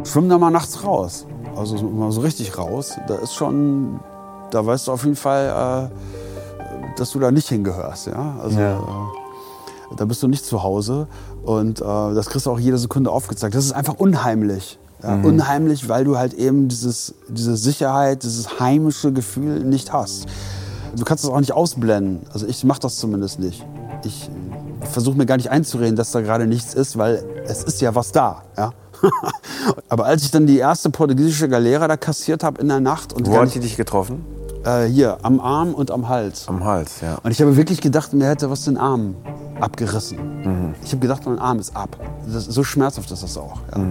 schwimm da mal nachts raus. Also mal so richtig raus. Da weißt du auf jeden Fall, dass du da nicht hingehörst. Ja? Also, da bist du nicht zu Hause und das kriegst du auch jede Sekunde aufgezeigt. Das ist einfach unheimlich. Ja? Unheimlich, weil du halt eben diese Sicherheit, dieses heimische Gefühl nicht hast. Du kannst das auch nicht ausblenden. Also ich mache das zumindest nicht. Ich versuche mir gar nicht einzureden, dass da gerade nichts ist, weil es ist ja was da. Ja? Aber als ich dann die erste portugiesische Galera da kassiert habe in der Nacht... Und wo hat die dich getroffen? Hier, am Arm und am Hals. Am Hals, ja. Und ich habe wirklich gedacht, mir hätte was den Arm abgerissen. Ich habe gedacht, mein Arm ist ab. So schmerzhaft ist das auch. Ja.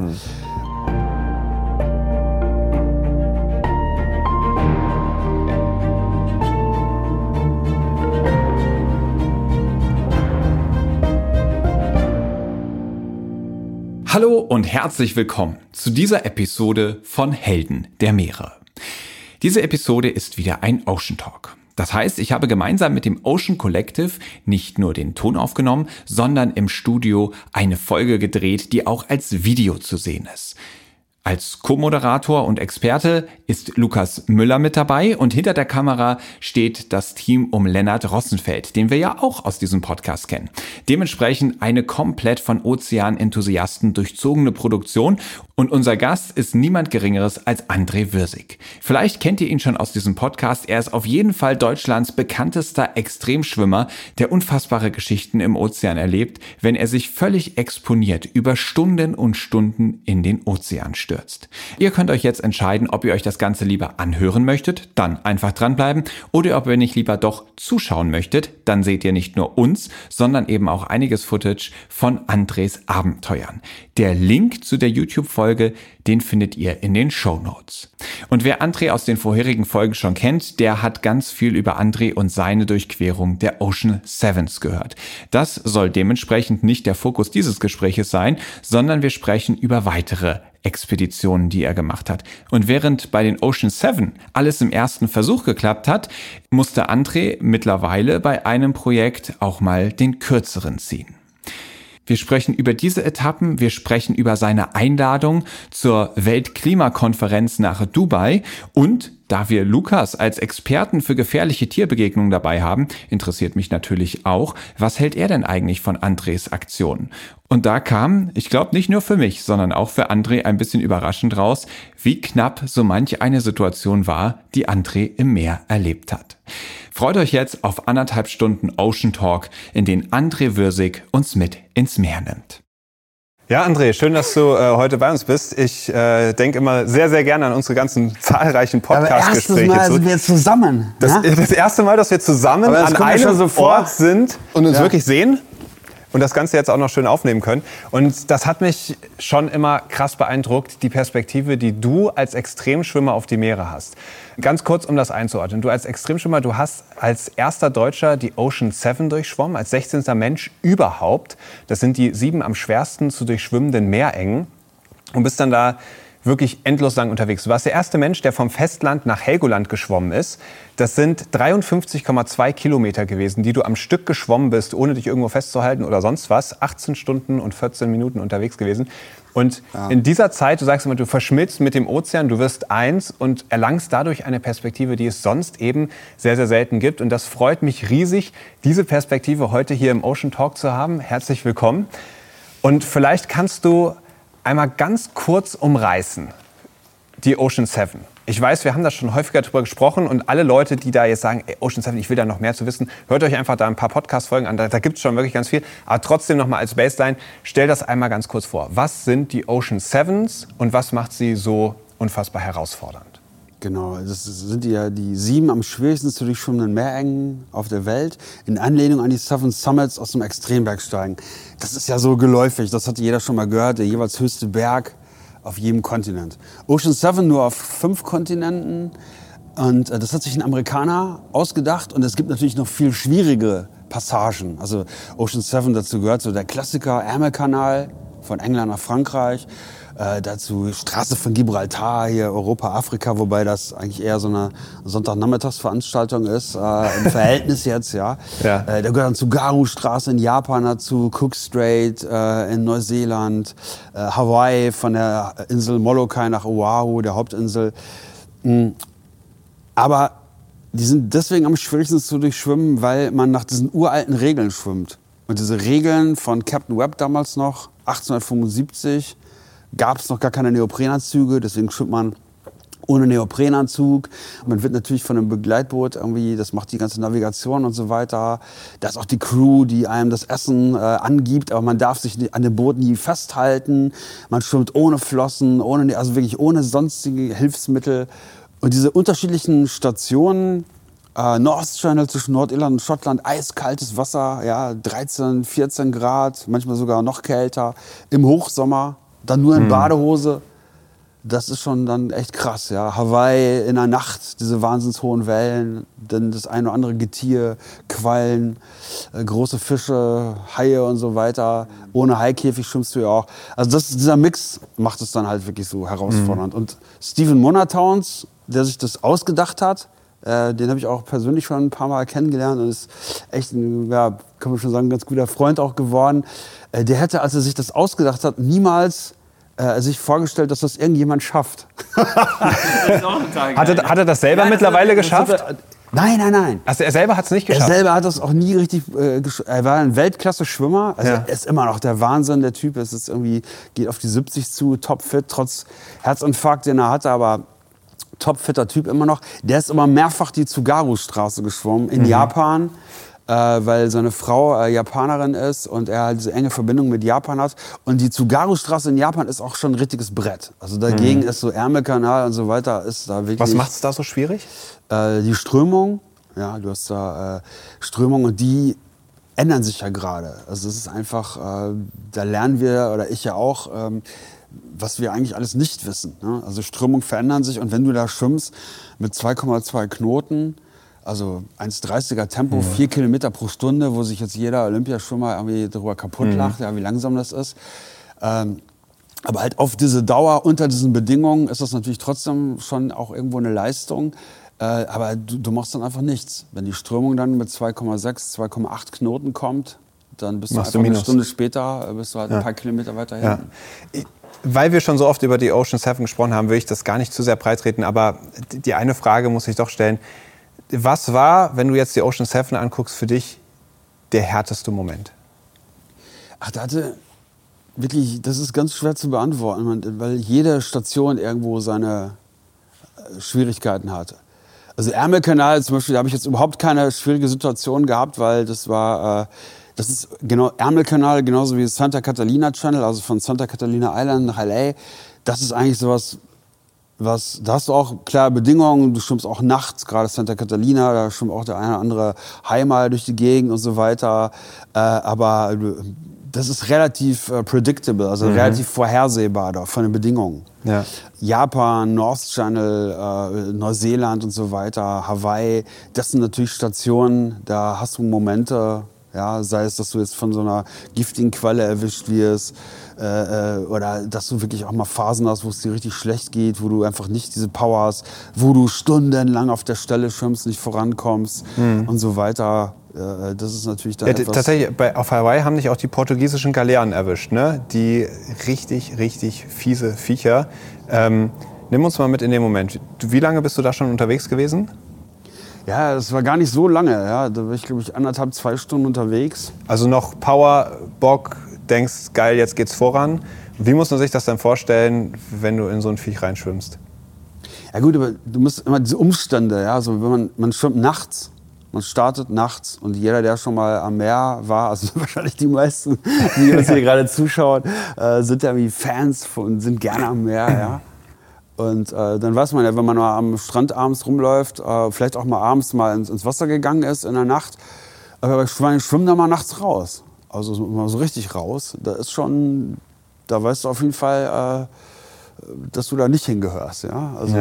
Hallo und herzlich willkommen zu dieser Episode von Helden der Meere. Diese Episode ist wieder ein Ocean Talk. Das heißt, ich habe gemeinsam mit dem Ocean Collective nicht nur den Ton aufgenommen, sondern im Studio eine Folge gedreht, die auch als Video zu sehen ist. Als Co-Moderator und Experte ist Lukas Müller mit dabei und hinter der Kamera steht das Team um Lennart Rossenfeld, den wir ja auch aus diesem Podcast kennen. Dementsprechend eine komplett von Ozeanenthusiasten durchzogene Produktion und unser Gast ist niemand Geringeres als André Würsig. Vielleicht kennt ihr ihn schon aus diesem Podcast, er ist auf jeden Fall Deutschlands bekanntester Extremschwimmer, der unfassbare Geschichten im Ozean erlebt, wenn er sich völlig exponiert über Stunden und Stunden in den Ozean stürzt. Ihr könnt euch jetzt entscheiden, ob ihr euch das Ganze lieber anhören möchtet, dann einfach dranbleiben, oder ob ihr nicht lieber doch zuschauen möchtet, dann seht ihr nicht nur uns, sondern eben auch einiges Footage von Andres Abenteuern. Der Link zu der YouTube-Folge, den findet ihr in den Shownotes. Und wer André aus den vorherigen Folgen schon kennt, der hat ganz viel über André und seine Durchquerung der Ocean Sevens gehört. Das soll dementsprechend nicht der Fokus dieses Gespräches sein, sondern wir sprechen über weitere Expeditionen, die er gemacht hat. Und während bei den Ocean 7 alles im ersten Versuch geklappt hat, musste André mittlerweile bei einem Projekt auch mal den kürzeren ziehen. Wir sprechen über diese Etappen, wir sprechen über seine Einladung zur Weltklimakonferenz nach Dubai und da wir Lukas als Experten für gefährliche Tierbegegnungen dabei haben, interessiert mich natürlich auch, was hält er denn eigentlich von Andres Aktionen? Und da kam, ich glaube nicht nur für mich, sondern auch für André ein bisschen überraschend raus, wie knapp so manch eine Situation war, die André im Meer erlebt hat. Freut euch jetzt auf 1,5 Stunden Ocean Talk, in denen André Würsig uns mit ins Meer nimmt. Ja, André, schön, dass du heute bei uns bist. Ich denke immer sehr, sehr gerne an unsere ganzen zahlreichen Podcast-Gespräche. Das erste Mal sind wir zusammen. Das erste Mal, dass wir zusammen an einem Ort sind und uns wirklich sehen. Und das Ganze jetzt auch noch schön aufnehmen können. Und das hat mich schon immer krass beeindruckt, die Perspektive, die du als Extremschwimmer auf die Meere hast. Ganz kurz, um das einzuordnen. Du als Extremschwimmer, du hast als erster Deutscher die Ocean 7 durchschwommen, als 16. Mensch überhaupt. Das sind die 7 am schwersten zu durchschwimmenden Meerengen. Und bist dann da wirklich endlos lang unterwegs. Du warst der erste Mensch, der vom Festland nach Helgoland geschwommen ist. Das sind 53,2 Kilometer gewesen, die du am Stück geschwommen bist, ohne dich irgendwo festzuhalten oder sonst was. 18 Stunden und 14 Minuten unterwegs gewesen. Und in dieser Zeit, du sagst immer, du verschmilzt mit dem Ozean, du wirst eins und erlangst dadurch eine Perspektive, die es sonst eben sehr, sehr selten gibt. Und das freut mich riesig, diese Perspektive heute hier im Ocean Talk zu haben. Herzlich willkommen. Und vielleicht kannst du einmal ganz kurz umreißen, die Ocean 7. Ich weiß, wir haben da schon häufiger drüber gesprochen und alle Leute, die da jetzt sagen, ey, Ocean 7, ich will da noch mehr zu wissen, hört euch einfach da ein paar Podcast-Folgen an, da gibt es schon wirklich ganz viel. Aber trotzdem nochmal als Baseline, stell das einmal ganz kurz vor. Was sind die Ocean 7s und was macht sie so unfassbar herausfordernd? Genau, das sind ja die 7 am schwierigsten zu durchschwimmenden Meerengen auf der Welt, in Anlehnung an die 7 Summits aus dem Extrembergsteigen. Das ist ja so geläufig, das hat jeder schon mal gehört, der jeweils höchste Berg auf jedem Kontinent. Ocean 7 nur auf 5 Kontinenten und das hat sich ein Amerikaner ausgedacht und es gibt natürlich noch viel schwierigere Passagen. Also Ocean 7, dazu gehört so der Klassiker Ärmelkanal von England nach Frankreich. Dazu Straße von Gibraltar, hier Europa, Afrika, wobei das eigentlich eher so eine Sonntagnachmittagsveranstaltung ist, im Verhältnis jetzt, ja. Da gehört dann Tsugaru-Straße in Japan dazu, Cook Strait in Neuseeland, Hawaii von der Insel Molokai nach Oahu, der Hauptinsel. Aber die sind deswegen am schwierigsten zu durchschwimmen, weil man nach diesen uralten Regeln schwimmt. Und diese Regeln von Captain Webb damals noch, 1875, gab es noch gar keine Neoprenanzüge, deswegen schwimmt man ohne Neoprenanzug. Man wird natürlich von einem Begleitboot irgendwie, das macht die ganze Navigation und so weiter. Da ist auch die Crew, die einem das Essen angibt, aber man darf sich an dem Boot nie festhalten. Man schwimmt ohne Flossen, also wirklich ohne sonstige Hilfsmittel. Und diese unterschiedlichen Stationen, North Channel zwischen Nordirland und Schottland, eiskaltes Wasser, ja, 13, 14 Grad, manchmal sogar noch kälter, im Hochsommer. Dann nur in Badehose, das ist schon dann echt krass. Ja. Hawaii in der Nacht, diese wahnsinns hohen Wellen, dann das ein oder andere Getier, Quallen, große Fische, Haie und so weiter. Ohne Haikäfig schwimmst du ja auch. Also dieser Mix macht es dann halt wirklich so herausfordernd. Und Stephen Monatowns, der sich das ausgedacht hat, den habe ich auch persönlich schon ein paar Mal kennengelernt und ist echt ein, ja, kann man schon sagen, ein ganz guter Freund auch geworden. Der hätte, als er sich das ausgedacht hat, niemals sich vorgestellt, dass das irgendjemand schafft. Hat er das selber mittlerweile geschafft? Nein. Also er selber hat es nicht geschafft? Er selber hat das auch nie richtig er war ein Weltklasse-Schwimmer. Also er ist immer noch der Wahnsinn, der Typ. Es ist irgendwie, geht auf die 70 zu, topfit, trotz Herzinfarkt, den er hatte, aber topfitter Typ immer noch. Der ist immer mehrfach die Tsugaru-Straße geschwommen in Japan, weil seine Frau Japanerin ist und er halt diese enge Verbindung mit Japan hat. Und die Tsugaru-Straße in Japan ist auch schon ein richtiges Brett. Also dagegen ist so Ärmelkanal und so weiter, ist da wirklich... Was macht es da so schwierig? Die Strömung. Ja, du hast da Strömung und die ändern sich ja gerade. Also es ist einfach, da lernen wir, oder ich ja auch, was wir eigentlich alles nicht wissen. Ne? Also Strömungen verändern sich und wenn du da schwimmst mit 2,2 Knoten, also 1,30er Tempo, 4 Kilometer pro Stunde, wo sich jetzt jeder Olympiaschwimmer irgendwie darüber kaputt lacht, ja, wie langsam das ist. Aber halt auf diese Dauer, unter diesen Bedingungen, ist das natürlich trotzdem schon auch irgendwo eine Leistung. Aber du machst dann einfach nichts. Wenn die Strömung dann mit 2,6, 2,8 Knoten kommt, dann bist du einfach eine Stunde später, bist du halt ein paar Kilometer weiter hinten. Ja. Weil wir schon so oft über die Ocean 7 gesprochen haben, will ich das gar nicht zu sehr breitreten. Aber die eine Frage muss ich doch stellen. Was war, wenn du jetzt die Ocean 7 anguckst, für dich der härteste Moment? Ach, wirklich, das ist ganz schwer zu beantworten, weil jede Station irgendwo seine Schwierigkeiten hatte. Also Ärmelkanal zum Beispiel, da habe ich jetzt überhaupt keine schwierige Situation gehabt, weil das ist genau Ärmelkanal, genauso wie Santa Catalina Channel, also von Santa Catalina Island nach LA. Das ist eigentlich sowas, da hast du auch klare Bedingungen, du schwimmst auch nachts, gerade Santa Catalina, da schwimmt auch der eine oder andere Hai mal durch die Gegend und so weiter. Aber das ist relativ predictable, also relativ vorhersehbar da von den Bedingungen. Ja. Japan, North Channel, Neuseeland und so weiter, Hawaii, das sind natürlich Stationen, da hast du Momente, ja, sei es, dass du jetzt von so einer giftigen Qualle erwischt wirst oder dass du wirklich auch mal Phasen hast, wo es dir richtig schlecht geht, wo du einfach nicht diese Power hast, wo du stundenlang auf der Stelle schwimmst, nicht vorankommst und so weiter. Das ist natürlich dann etwas... Tatsächlich, auf Hawaii haben dich auch die portugiesischen Galeeren erwischt, ne? Die richtig, richtig fiese Viecher. Nimm uns mal mit in den Moment. Wie lange bist du da schon unterwegs gewesen? Ja, das war gar nicht so lange. Ja. Da war ich, glaube ich, 1,5, 2 Stunden unterwegs. Also noch Power, Bock, denkst, geil, jetzt geht's voran. Wie muss man sich das dann vorstellen, wenn du in so ein Viech reinschwimmst? Ja gut, aber du musst immer diese Umstände, ja, also wenn man schwimmt nachts, man startet nachts und jeder, der schon mal am Meer war, also wahrscheinlich die meisten, die uns hier gerade zuschauen, sind ja wie Fans und sind gerne am Meer, ja. Und dann weiß man ja, wenn man mal am Strand abends rumläuft, vielleicht auch mal abends mal ins Wasser gegangen ist in der Nacht, aber ich schwimme da mal nachts raus. Also mal so richtig raus. Da weißt du auf jeden Fall, dass du da nicht hingehörst. Ja? Also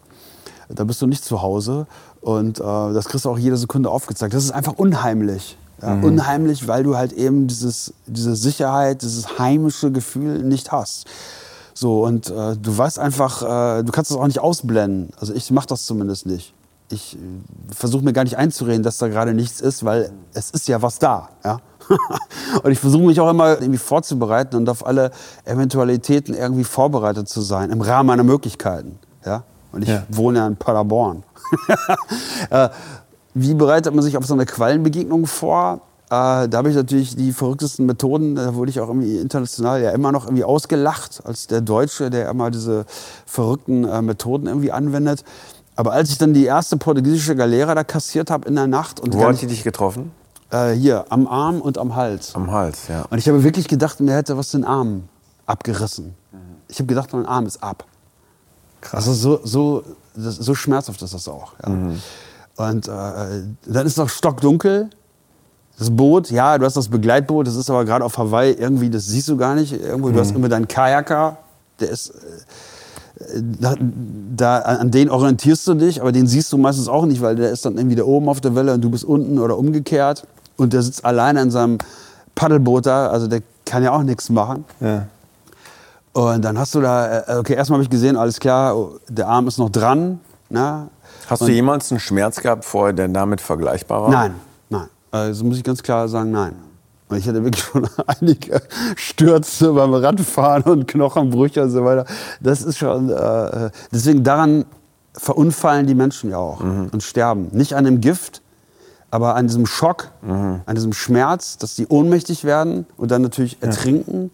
da bist du nicht zu Hause und das kriegst du auch jede Sekunde aufgezeigt. Das ist einfach unheimlich. Ja, unheimlich, weil du halt eben diese Sicherheit, dieses heimische Gefühl nicht hast. So, und du weißt einfach, du kannst das auch nicht ausblenden. Also ich mache das zumindest nicht. Ich versuche mir gar nicht einzureden, dass da gerade nichts ist, weil es ist ja was da. Ja? Und ich versuche mich auch immer irgendwie vorzubereiten und auf alle Eventualitäten irgendwie vorbereitet zu sein, im Rahmen meiner Möglichkeiten. Ja? Und ich wohne ja in Paderborn. Wie bereitet man sich auf so eine Quallenbegegnung vor? Da habe ich natürlich die verrücktesten Methoden. Da wurde ich auch irgendwie international ja immer noch irgendwie ausgelacht als der Deutsche, der immer diese verrückten Methoden irgendwie anwendet. Aber als ich dann die erste portugiesische Galeera da kassiert habe in der Nacht... Und wo hat die dich getroffen? Hier, am Arm und am Hals. Am Hals, ja. Und ich habe wirklich gedacht, mir hätte was den Arm abgerissen. Ich habe gedacht, mein Arm ist ab. Krass. Also so schmerzhaft ist das auch. Ja. Und dann ist es noch stockdunkel. Das Boot, ja, du hast das Begleitboot, das ist aber gerade auf Hawaii irgendwie, das siehst du gar nicht. Irgendwo, du hast immer deinen Kajaker, der ist, da, an den orientierst du dich, aber den siehst du meistens auch nicht, weil der ist dann irgendwie da oben auf der Welle und du bist unten oder umgekehrt. Und der sitzt alleine in seinem Paddelboot da, also der kann ja auch nichts machen. Ja. Und dann hast du da, okay, erstmal habe ich gesehen, alles klar, der Arm ist noch dran. Na? Hast du jemals einen Schmerz gehabt vorher, der damit vergleichbar war? Nein. Also muss ich ganz klar sagen, nein. Und ich hatte wirklich schon einige Stürze beim Radfahren und Knochenbrüche und so weiter. Das ist schon, deswegen daran verunfallen die Menschen ja auch und sterben. Nicht an dem Gift, aber an diesem Schock, an diesem Schmerz, dass sie ohnmächtig werden und dann natürlich ertrinken.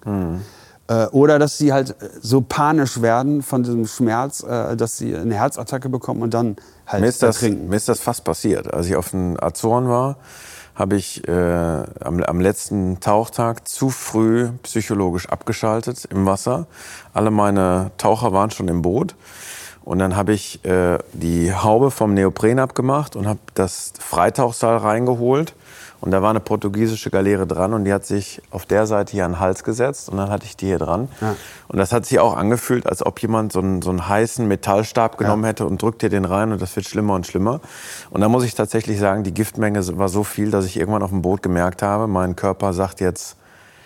Oder dass sie halt so panisch werden von diesem Schmerz, dass sie eine Herzattacke bekommen und dann halt ertrinken. Mir ist das fast passiert. Als ich auf den Azoren war, habe ich am letzten Tauchtag zu früh psychologisch abgeschaltet im Wasser. Alle meine Taucher waren schon im Boot. Und dann habe ich die Haube vom Neopren abgemacht und habe das Freitauchseil reingeholt. Und da war eine portugiesische Galeere dran und die hat sich auf der Seite hier an den Hals gesetzt und dann hatte ich die hier dran. Ja. Und das hat sich auch angefühlt, als ob jemand so einen heißen Metallstab genommen hätte und drückt dir den rein und das wird schlimmer und schlimmer. Und da muss ich tatsächlich sagen, die Giftmenge war so viel, dass ich irgendwann auf dem Boot gemerkt habe, mein Körper sagt jetzt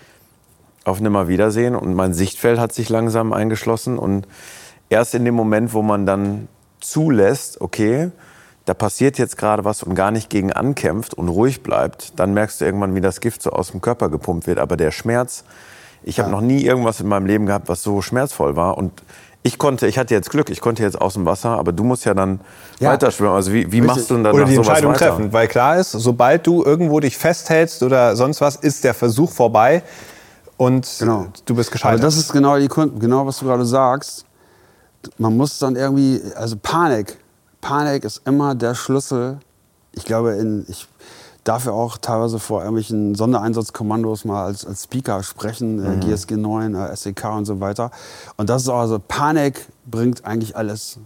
auf Nimmerwiedersehen und mein Sichtfeld hat sich langsam eingeschlossen. Und erst in dem Moment, wo man dann zulässt, okay, da passiert jetzt gerade was und gar nicht gegen ankämpft und ruhig bleibt, dann merkst du irgendwann, wie das Gift so aus dem Körper gepumpt wird. Aber der Schmerz, ich habe noch nie irgendwas in meinem Leben gehabt, was so schmerzvoll war. Und ich hatte jetzt Glück, ich konnte jetzt aus dem Wasser, aber du musst ja dann weiter schwimmen. Also wie machst du denn dann oder die Entscheidung treffen? Weil klar ist, sobald du irgendwo dich festhältst oder sonst was, ist der Versuch vorbei und du bist gescheitert. Aber das ist genau, was du gerade sagst. Man muss dann irgendwie, also Panik ist immer der Schlüssel. Ich glaube, ich darf ja auch teilweise vor irgendwelchen Sondereinsatzkommandos mal als Speaker sprechen, GSG 9, SEK und so weiter. Und das ist auch, also Panik bringt eigentlich alles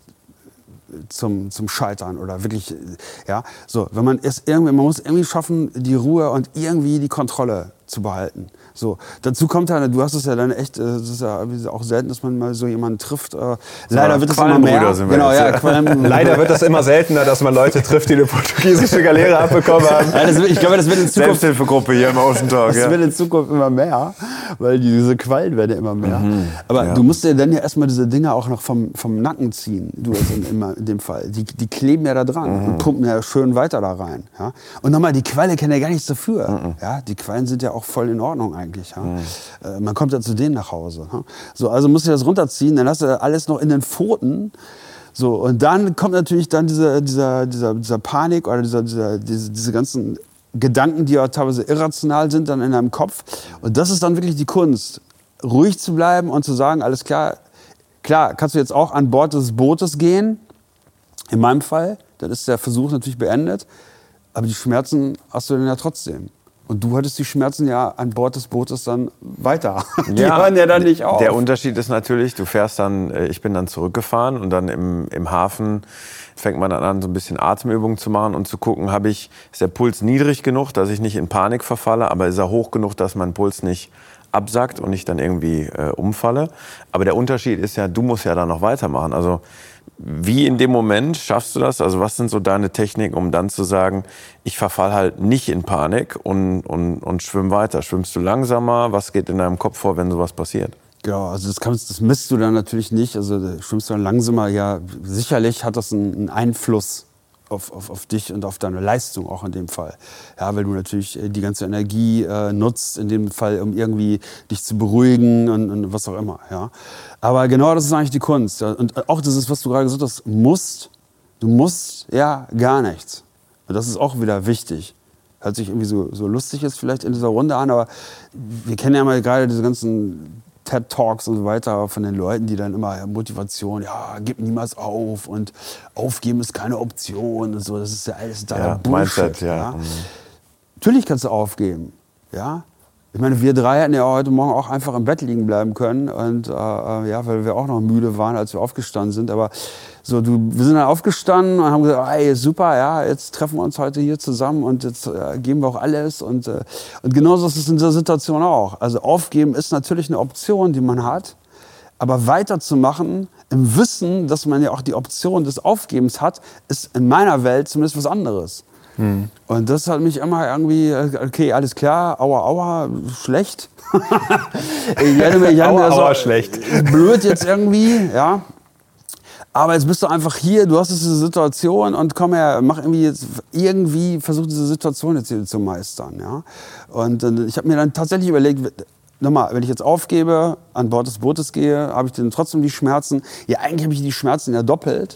zum Scheitern oder wirklich, ja. So, man muss irgendwie schaffen, die Ruhe und irgendwie die Kontrolle zu behalten. So, dazu kommt halt, du hast es ja dann echt, es ist ja auch selten, dass man mal so jemanden trifft. Leider wird es immer mehr. Genau, leider wird das immer seltener, dass man Leute trifft, die eine portugiesische Galeere abbekommen haben. Ja, ich glaube, das wird in Zukunft Selbsthilfegruppe hier im Ocean Talk. Das wird in Zukunft immer mehr, weil diese Quallen werden ja immer mehr. Aber du musst dir dann ja erstmal diese Dinger auch noch vom Nacken ziehen. Du jetzt in dem Fall. Die kleben ja da dran und pumpen ja schön weiter da rein. Ja? Und nochmal, die Qualle kann ja gar nichts dafür. Ja? Die Quallen sind ja auch voll in Ordnung eigentlich. Ja? Man kommt ja zu denen nach Hause. Ja? So, also musst du das runterziehen, dann hast du alles noch in den Pfoten. So, und dann kommt natürlich dann dieser Panik oder diese ganzen Gedanken, die auch teilweise irrational sind, dann in deinem Kopf. Und das ist dann wirklich die Kunst, ruhig zu bleiben und zu sagen, alles klar, kannst du jetzt auch an Bord des Bootes gehen, in meinem Fall, dann ist der Versuch natürlich beendet, aber die Schmerzen hast du dann ja trotzdem. Und du hattest die Schmerzen ja an Bord des Bootes dann weiter. Die hören ja dann nicht auf. Der Unterschied ist natürlich, du fährst dann, ich bin dann zurückgefahren und dann im Hafen fängt man dann an, so ein bisschen Atemübungen zu machen und zu gucken, ist der Puls niedrig genug, dass ich nicht in Panik verfalle, aber ist er hoch genug, dass mein Puls nicht absackt und ich dann irgendwie umfalle. Aber der Unterschied ist ja, du musst ja dann noch weitermachen. Also Wie in dem Moment schaffst du das? Also was sind so deine Techniken, um dann zu sagen, ich verfall halt nicht in Panik und schwimm weiter? Schwimmst du langsamer? Was geht in deinem Kopf vor, wenn sowas passiert? Genau, also das misst du dann natürlich nicht. Also schwimmst du dann langsamer, ja, sicherlich hat das einen Einfluss auf dich und auf deine Leistung auch in dem Fall. Ja, weil du natürlich die ganze Energie nutzt, in dem Fall, um irgendwie dich zu beruhigen und was auch immer. Ja. Aber genau das ist eigentlich die Kunst. Und auch das ist, was du gerade gesagt hast, du musst ja gar nichts. Und das ist auch wieder wichtig. Hört sich irgendwie so lustig jetzt vielleicht in dieser Runde an, aber wir kennen ja mal gerade diese ganzen TED-Talks und so weiter von den Leuten, die dann immer Motivation, ja, gib niemals auf und aufgeben ist keine Option und so, das ist ja alles da Bullshit. Mindset, ja. Natürlich kannst du aufgeben, ja. Ich meine, wir drei hätten ja heute Morgen auch einfach im Bett liegen bleiben können und ja, weil wir auch noch müde waren, als wir aufgestanden sind, aber so, wir sind dann aufgestanden und haben gesagt, ey, super, ja, jetzt treffen wir uns heute hier zusammen und jetzt geben wir auch alles. Und genauso ist es in dieser Situation auch. Also aufgeben ist natürlich eine Option, die man hat, aber weiterzumachen im Wissen, dass man ja auch die Option des Aufgebens hat, ist in meiner Welt zumindest was anderes. Und das hat mich immer irgendwie, okay, alles klar, aua, schlecht. Aua, schlecht. Blöd jetzt irgendwie, ja. Aber jetzt bist du einfach hier, du hast diese Situation und komm her, versuch diese Situation jetzt hier zu meistern. Ja? Und ich habe mir dann tatsächlich überlegt, nochmal, wenn ich jetzt aufgebe, an Bord des Bootes gehe, habe ich dann trotzdem die Schmerzen. Ja, eigentlich habe ich die Schmerzen ja doppelt.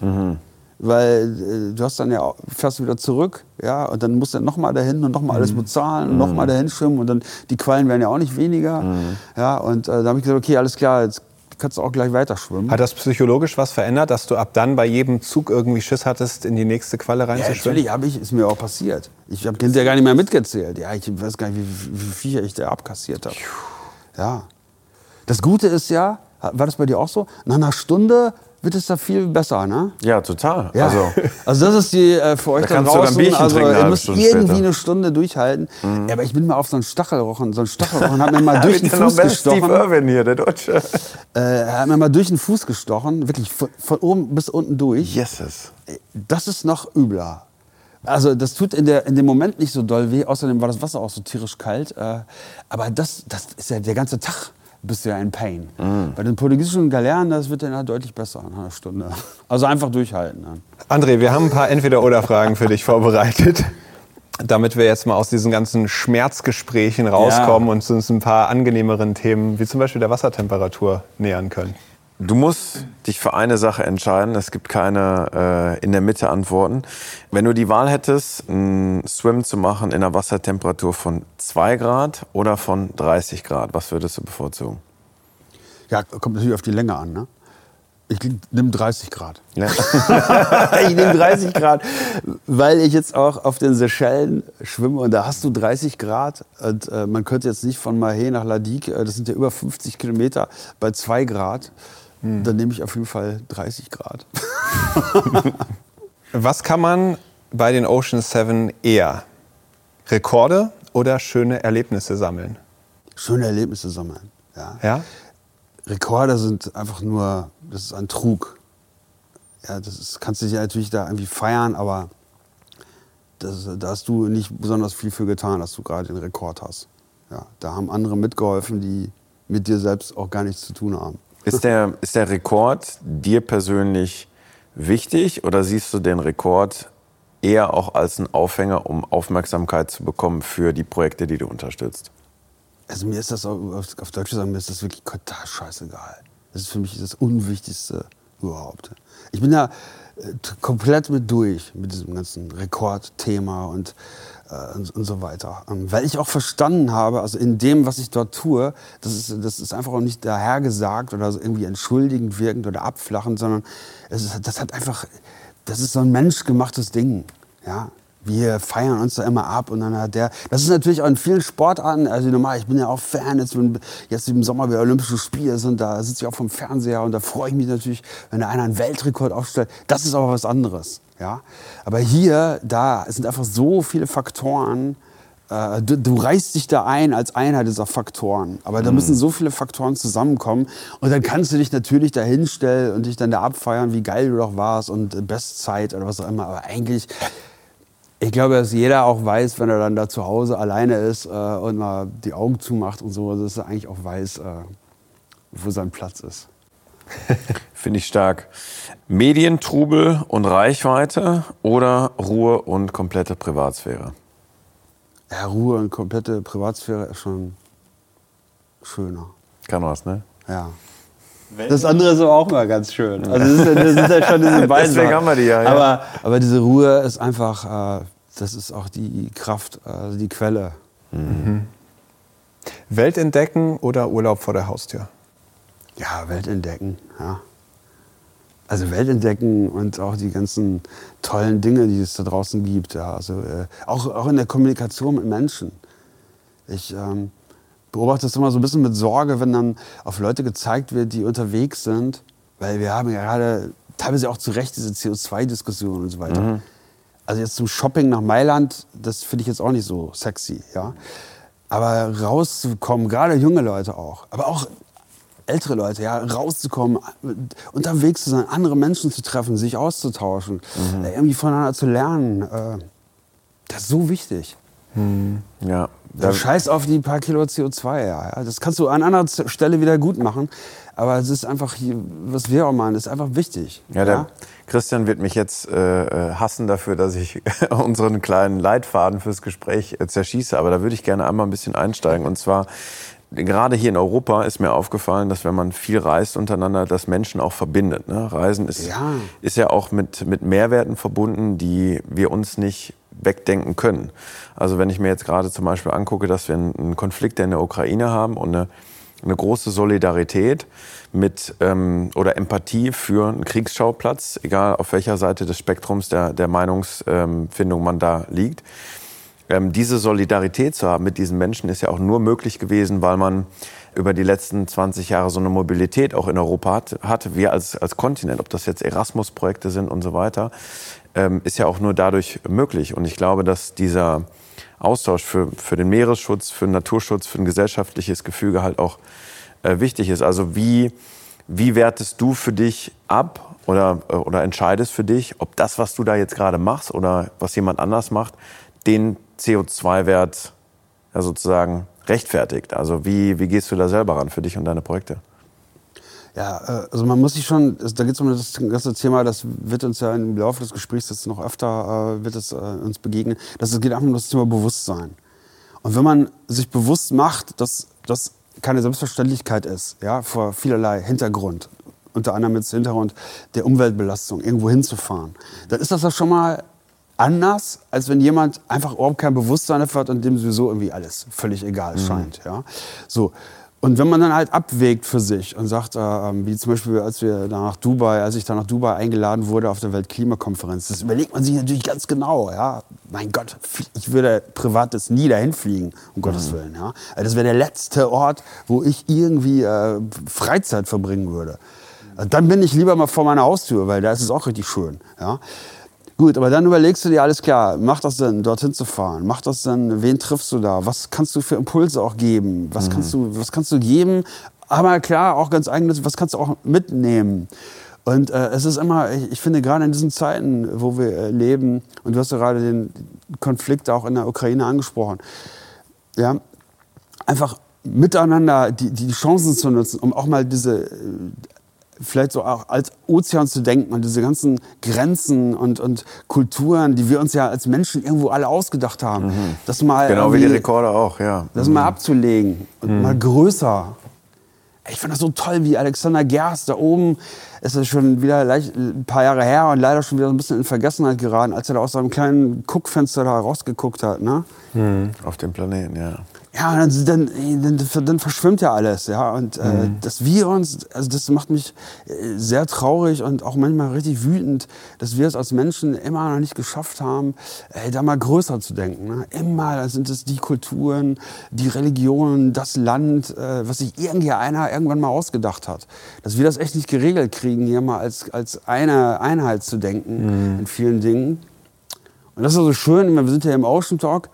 Weil du hast dann ja, fährst wieder zurück, ja, und dann musst du nochmal dahin und nochmal alles bezahlen und nochmal dahin schwimmen und dann die Quallen werden ja auch nicht weniger. Ja, und da habe ich gesagt, okay, alles klar, jetzt kannst du auch gleich weiter schwimmen. Hat das psychologisch was verändert, dass du ab dann bei jedem Zug irgendwie Schiss hattest, in die nächste Qualle reinzuschwimmen? Ja, natürlich ist mir auch passiert. Ich habe hinterher gar nicht mehr mitgezählt. Ja, ich weiß gar nicht, wie viel ich da abkassiert habe. Ja. Das Gute ist ja, war das bei dir auch so? Nach einer Stunde wird es da viel besser, ne? Ja, total. Ja. Also das ist die für euch da draußen. Also ihr müsst irgendwie eine Stunde durchhalten. Ja, aber ich bin mal auf so einen Stachelrochen hat mir mal durch den Fuß gestochen. Steve Irwin hier, der Deutsche. Er hat mir mal durch den Fuß gestochen, wirklich von oben bis unten durch. Jesus. Das ist noch übler. Also das tut in dem Moment nicht so doll weh. Außerdem war das Wasser auch so tierisch kalt. Aber das ist ja der ganze Tag. Bist du ja in Pain. Bei den portugiesischen Galeeren, das wird dann halt deutlich besser nach einer Stunde. Also einfach durchhalten. Ne? André, wir haben ein paar Entweder-oder-Fragen für dich vorbereitet, damit wir jetzt mal aus diesen ganzen Schmerzgesprächen rauskommen und uns ein paar angenehmeren Themen, wie zum Beispiel der Wassertemperatur, nähern können. Du musst dich für eine Sache entscheiden. Es gibt keine in der Mitte Antworten. Wenn du die Wahl hättest, einen Swim zu machen in einer Wassertemperatur von 2 Grad oder von 30 Grad, was würdest du bevorzugen? Ja, kommt natürlich auf die Länge an, ne? Ich nehme 30 Grad. Ja. Ich nehme 30 Grad, weil ich jetzt auch auf den Seychellen schwimme und da hast du 30 Grad. Und man könnte jetzt nicht von Mahé nach Ladik, das sind ja über 50 Kilometer, bei 2 Grad. Dann nehme ich auf jeden Fall 30 Grad. Was kann man bei den Ocean 7 eher? Rekorde oder schöne Erlebnisse sammeln? Schöne Erlebnisse sammeln, ja. Ja? Rekorde sind einfach nur, das ist ein Trug. Ja, kannst du dich natürlich da irgendwie feiern, aber da hast du nicht besonders viel für getan, dass du gerade den Rekord hast. Ja, da haben andere mitgeholfen, die mit dir selbst auch gar nichts zu tun haben. Ist der Rekord dir persönlich wichtig oder siehst du den Rekord eher auch als einen Aufhänger, um Aufmerksamkeit zu bekommen für die Projekte, die du unterstützt? Also mir ist das auf Deutsch gesagt, mir ist das wirklich total scheißegal. Das ist für mich das Unwichtigste überhaupt. Ich bin da komplett mit durch mit diesem ganzen Rekordthema und so weiter. Weil ich auch verstanden habe, also in dem, was ich dort tue, das ist einfach auch nicht dahergesagt oder so irgendwie entschuldigend wirkend oder abflachend, sondern das ist so ein menschgemachtes Ding. Ja? Wir feiern uns da immer ab und dann hat das ist natürlich auch in vielen Sportarten, also normal, ich bin ja auch Fan, jetzt im Sommer wieder Olympische Spiele sind, da sitze ich auch vom Fernseher und da freue ich mich natürlich, wenn da einer einen Weltrekord aufstellt. Das ist aber was anderes, ja. Aber hier, da sind einfach so viele Faktoren, du reißt dich da ein als Einheit dieser Faktoren. Aber da müssen so viele Faktoren zusammenkommen. Und dann kannst du dich natürlich da hinstellen und dich dann da abfeiern, wie geil du doch warst und Bestzeit oder was auch immer. Aber eigentlich, ich glaube, dass jeder auch weiß, wenn er dann da zu Hause alleine ist und mal die Augen zumacht und so, dass er eigentlich auch weiß, wo sein Platz ist. Finde ich stark. Medientrubel und Reichweite oder Ruhe und komplette Privatsphäre? Ja, Ruhe und komplette Privatsphäre ist schon schöner. Kann was, ne? Ja. Das andere ist aber auch mal ganz schön. Also das ist ja schon diese beiden. Deswegen haben wir die ja. Aber diese Ruhe ist einfach, das ist auch die Kraft, also die Quelle. Mhm. Welt entdecken oder Urlaub vor der Haustür? Ja, Welt entdecken, ja. Also Welt entdecken und auch die ganzen tollen Dinge, die es da draußen gibt. Ja. Also, auch in der Kommunikation mit Menschen. Ich beobachte das immer so ein bisschen mit Sorge, wenn dann auf Leute gezeigt wird, die unterwegs sind. Weil wir haben ja gerade teilweise auch zu Recht diese CO2-Diskussion und so weiter. Mhm. Also jetzt zum Shopping nach Mailand, das finde ich jetzt auch nicht so sexy. Ja. Aber rauszukommen, gerade junge Leute auch, aber auch ältere Leute, ja, rauszukommen, unterwegs zu sein, andere Menschen zu treffen, sich auszutauschen, irgendwie voneinander zu lernen, das ist so wichtig. Ja. Scheiß auf die paar Kilo CO2, ja. Das kannst du an anderer Stelle wieder gut machen, aber es ist einfach, was wir auch machen, ist einfach wichtig. Ja, der Christian wird mich jetzt hassen dafür, dass ich unseren kleinen Leitfaden fürs Gespräch zerschieße, aber da würde ich gerne einmal ein bisschen einsteigen, und zwar gerade hier in Europa ist mir aufgefallen, dass wenn man viel reist untereinander, das Menschen auch verbindet. Ne? Reisen ist ja auch mit Mehrwerten verbunden, die wir uns nicht wegdenken können. Also wenn ich mir jetzt gerade zum Beispiel angucke, dass wir einen Konflikt in der Ukraine haben und eine große Solidarität mit oder Empathie für einen Kriegsschauplatz, egal auf welcher Seite des Spektrums der Meinungsfindung man da liegt. Diese Solidarität zu haben mit diesen Menschen ist ja auch nur möglich gewesen, weil man über die letzten 20 Jahre so eine Mobilität auch in Europa hatte. Wir als Kontinent, ob das jetzt Erasmus-Projekte sind und so weiter, ist ja auch nur dadurch möglich. Und ich glaube, dass dieser Austausch für den Meeresschutz, für den Naturschutz, für ein gesellschaftliches Gefüge halt auch wichtig ist. Also wie wertest du für dich ab oder entscheidest für dich, ob das, was du da jetzt gerade machst oder was jemand anders macht, den CO2-Wert sozusagen rechtfertigt? Also wie gehst du da selber ran für dich und deine Projekte? Ja, also man muss sich schon, da geht es um das ganze Thema, das wird uns ja im Laufe des Gesprächs jetzt noch öfter wird es uns begegnen, es geht einfach um das Thema Bewusstsein. Und wenn man sich bewusst macht, dass das keine Selbstverständlichkeit ist, ja, vor vielerlei Hintergrund, unter anderem mit dem Hintergrund der Umweltbelastung, irgendwo hinzufahren, dann ist das ja schon mal anders, als wenn jemand einfach überhaupt kein Bewusstsein dafür hat und dem sowieso irgendwie alles völlig egal scheint. Ja? So. Und wenn man dann halt abwägt für sich und sagt, wie zum Beispiel, als ich da nach Dubai eingeladen wurde auf der Weltklimakonferenz, das überlegt man sich natürlich ganz genau. Ja? Mein Gott, ich würde privat jetzt nie dahin fliegen, um Gottes Willen. Ja? Also das wäre der letzte Ort, wo ich irgendwie Freizeit verbringen würde. Dann bin ich lieber mal vor meiner Haustür, weil da ist es auch richtig schön. Ja? Gut, aber dann überlegst du dir, alles klar, macht das Sinn, dorthin zu fahren? Macht das Sinn, wen triffst du da? Was kannst du für Impulse auch geben? Was kannst du geben? Aber klar, auch ganz eigenes, was kannst du auch mitnehmen? Und es ist immer, ich finde gerade in diesen Zeiten, wo wir leben, und du hast ja gerade den Konflikt auch in der Ukraine angesprochen, ja, einfach miteinander die Chancen zu nutzen, um auch mal diese vielleicht so auch als Ozean zu denken und diese ganzen Grenzen und Kulturen, die wir uns ja als Menschen irgendwo alle ausgedacht haben. Das mal genau wie die Rekorde auch, ja. Das mal abzulegen und mal größer. Ich fand das so toll, wie Alexander Gerst da oben, es ist schon wieder ein paar Jahre her und leider schon wieder so ein bisschen in Vergessenheit geraten, als er da aus seinem kleinen Guckfenster da rausgeguckt hat. Ne? Auf dem Planeten, ja. Ja, dann verschwimmt ja alles, ja, und dass wir uns, also das macht mich sehr traurig und auch manchmal richtig wütend, dass wir es als Menschen immer noch nicht geschafft haben, da mal größer zu denken. Ne? Immer sind es die Kulturen, die Religionen, das Land, was sich einer irgendwann mal ausgedacht hat. Dass wir das echt nicht geregelt kriegen, hier mal als eine Einheit zu denken in vielen Dingen. Und das ist so schön, wir sind ja im Ocean Talk.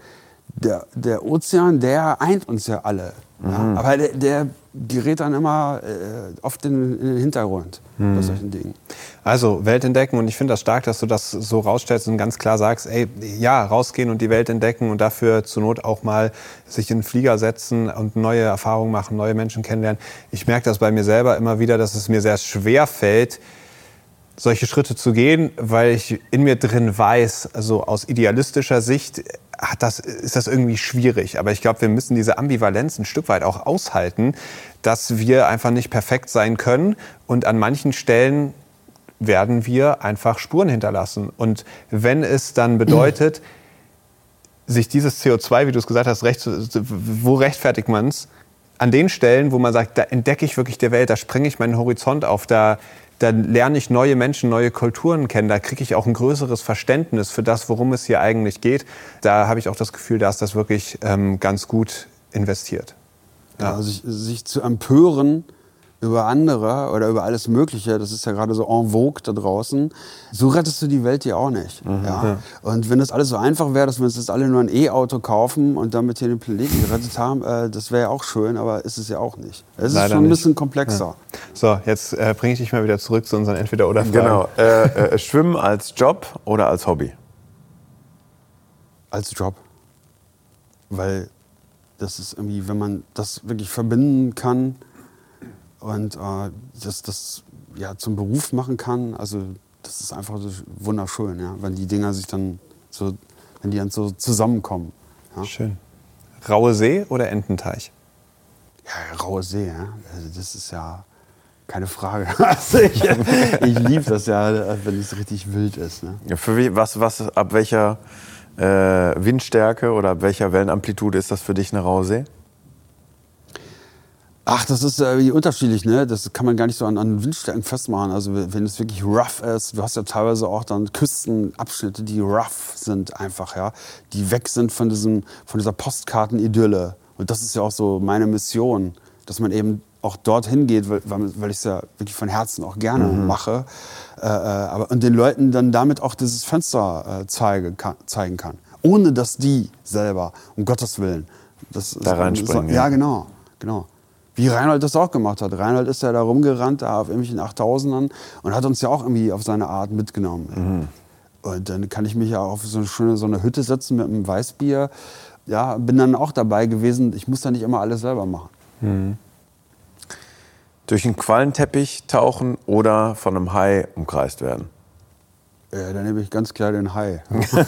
der Ozean, der eint uns ja alle. Ja? Aber der gerät dann immer oft in den Hintergrund bei solchen Dingen. Also Welt entdecken, und ich finde das stark, dass du das so rausstellst und ganz klar sagst, rausgehen und die Welt entdecken und dafür zur Not auch mal sich in den Flieger setzen und neue Erfahrungen machen, neue Menschen kennenlernen. Ich merke das bei mir selber immer wieder, dass es mir sehr schwer fällt, solche Schritte zu gehen, weil ich in mir drin weiß, also aus idealistischer Sicht ist das irgendwie schwierig. Aber ich glaube, wir müssen diese Ambivalenz ein Stück weit auch aushalten, dass wir einfach nicht perfekt sein können. Und an manchen Stellen werden wir einfach Spuren hinterlassen. Und wenn es dann bedeutet, sich dieses CO2, wie du es gesagt hast, wo rechtfertigt man es? An den Stellen, wo man sagt, da entdecke ich wirklich die Welt, da sprenge ich meinen Horizont auf, da lerne ich neue Menschen, neue Kulturen kennen, da kriege ich auch ein größeres Verständnis für das, worum es hier eigentlich geht. Da habe ich auch das Gefühl, da ist das wirklich ganz gut investiert. Ja. Also sich zu empören über andere oder über alles Mögliche, das ist ja gerade so en vogue da draußen, so rettest du die Welt ja auch nicht. Ja? Und wenn das alles so einfach wäre, dass wir uns jetzt alle nur ein E-Auto kaufen und damit hier den Planeten gerettet haben, das wäre ja auch schön, aber ist es ja auch nicht. Es ist schon ein bisschen komplexer. Ja. So, jetzt bringe ich dich mal wieder zurück zu unseren Entweder-oder-Fragen. Genau. Schwimmen als Job oder als Hobby? Als Job. Weil das ist irgendwie, wenn man das wirklich verbinden kann, und das zum Beruf machen kann, also das ist einfach so wunderschön, ja, wenn die Dinger sich dann so, wenn die dann so zusammenkommen. Ja. Schön. Raue See oder Ententeich? Ja, raue See, ja. Also das ist ja keine Frage. Also ich liebe das ja, wenn es richtig wild ist. Ne? Ja, ab welcher Windstärke oder ab welcher Wellenamplitude ist das für dich eine raue See? Ach, das ist unterschiedlich, ne? Das kann man gar nicht so an Windstärken festmachen. Also wenn es wirklich rough ist, du hast ja teilweise auch dann Küstenabschnitte, die rough sind einfach, ja, die weg sind von dieser Postkarten-Idylle. Und das ist ja auch so meine Mission, dass man eben auch dorthin geht, weil ich es ja wirklich von Herzen auch gerne mache. Und den Leuten dann damit auch dieses Fenster zeigen kann. Ohne dass die selber, um Gottes Willen, da reinspringen. Ja, genau. Wie Reinhold das auch gemacht hat. Reinhold ist ja da rumgerannt, da auf irgendwelchen 8000ern und hat uns ja auch irgendwie auf seine Art mitgenommen. Und dann kann ich mich ja auf so eine Hütte setzen mit einem Weißbier. Ja, bin dann auch dabei gewesen. Ich muss da nicht immer alles selber machen. Durch einen Quallenteppich tauchen oder von einem Hai umkreist werden? Ja, dann nehme ich ganz klar den Hai.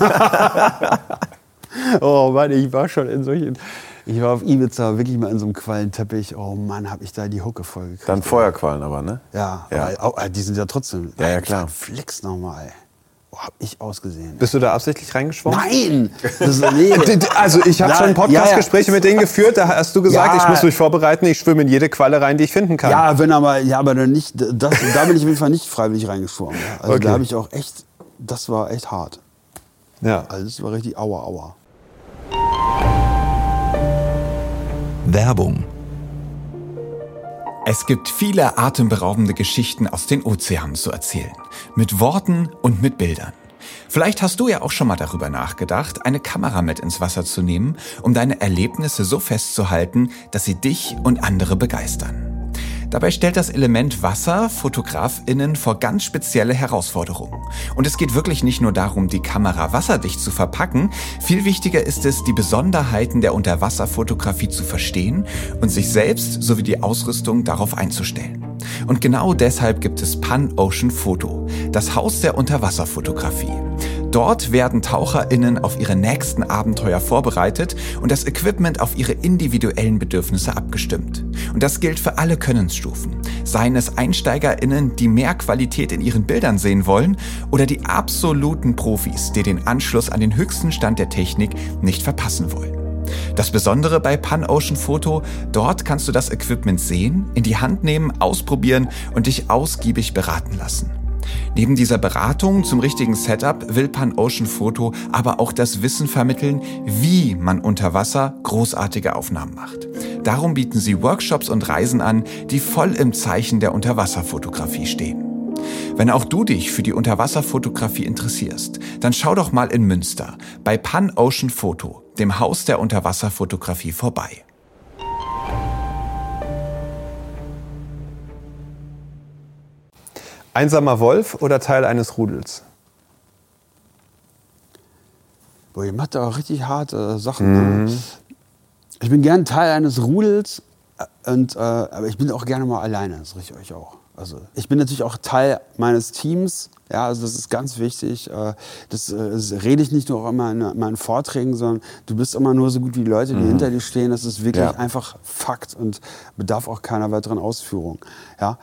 Oh Mann, ich war auf Ibiza wirklich mal in so einem Quallenteppich. Oh Mann, hab ich da die Hucke voll gekriegt. Dann Feuerquallen aber, ne? Ja. Aber die sind ja trotzdem. Ja, klar. Flex nochmal. Oh, hab ich ausgesehen. Bist du da absichtlich reingeschwommen? Nein! Also ich habe schon Podcast-Gespräche mit denen geführt, da hast du gesagt, ich muss mich vorbereiten, ich schwimme in jede Qualle rein, die ich finden kann. Ja, aber dann nicht. Da bin ich auf jeden Fall nicht freiwillig reingeschwommen. Also da habe ich auch echt, das war echt hart. Ja. Also das war richtig aua. Werbung. Es gibt viele atemberaubende Geschichten aus den Ozeanen zu erzählen. Mit Worten und mit Bildern. Vielleicht hast du ja auch schon mal darüber nachgedacht, eine Kamera mit ins Wasser zu nehmen, um deine Erlebnisse so festzuhalten, dass sie dich und andere begeistern. Dabei stellt das Element Wasser FotografInnen vor ganz spezielle Herausforderungen. Und es geht wirklich nicht nur darum, die Kamera wasserdicht zu verpacken. Viel wichtiger ist es, die Besonderheiten der Unterwasserfotografie zu verstehen und sich selbst sowie die Ausrüstung darauf einzustellen. Und genau deshalb gibt es Pan-Ocean Photo, das Haus der Unterwasserfotografie. Dort werden TaucherInnen auf ihre nächsten Abenteuer vorbereitet und das Equipment auf ihre individuellen Bedürfnisse abgestimmt. Und das gilt für alle Könnensstufen. Seien es EinsteigerInnen, die mehr Qualität in ihren Bildern sehen wollen, oder die absoluten Profis, die den Anschluss an den höchsten Stand der Technik nicht verpassen wollen. Das Besondere bei Pan-Ocean Photo, dort kannst du das Equipment sehen, in die Hand nehmen, ausprobieren und dich ausgiebig beraten lassen. Neben dieser Beratung zum richtigen Setup will Pan-Ocean Photo aber auch das Wissen vermitteln, wie man unter Wasser großartige Aufnahmen macht. Darum bieten sie Workshops und Reisen an, die voll im Zeichen der Unterwasserfotografie stehen. Wenn auch du dich für die Unterwasserfotografie interessierst, dann schau doch mal in Münster bei Pan-Ocean Photo. dem Haus der Unterwasserfotografie, vorbei. Einsamer Wolf oder Teil eines Rudels? Boah, ihr macht da auch richtig harte Sachen. Ne? Ich bin gern Teil eines Rudels, aber ich bin auch gerne mal alleine, das sage ich euch auch. Also ich bin natürlich auch Teil meines Teams, ja, also das ist ganz wichtig. Das rede ich nicht nur auch immer in meinen Vorträgen, sondern du bist immer nur so gut wie die Leute, die hinter dir stehen. Das ist wirklich einfach Fakt und bedarf auch keiner weiteren Ausführung. Ja?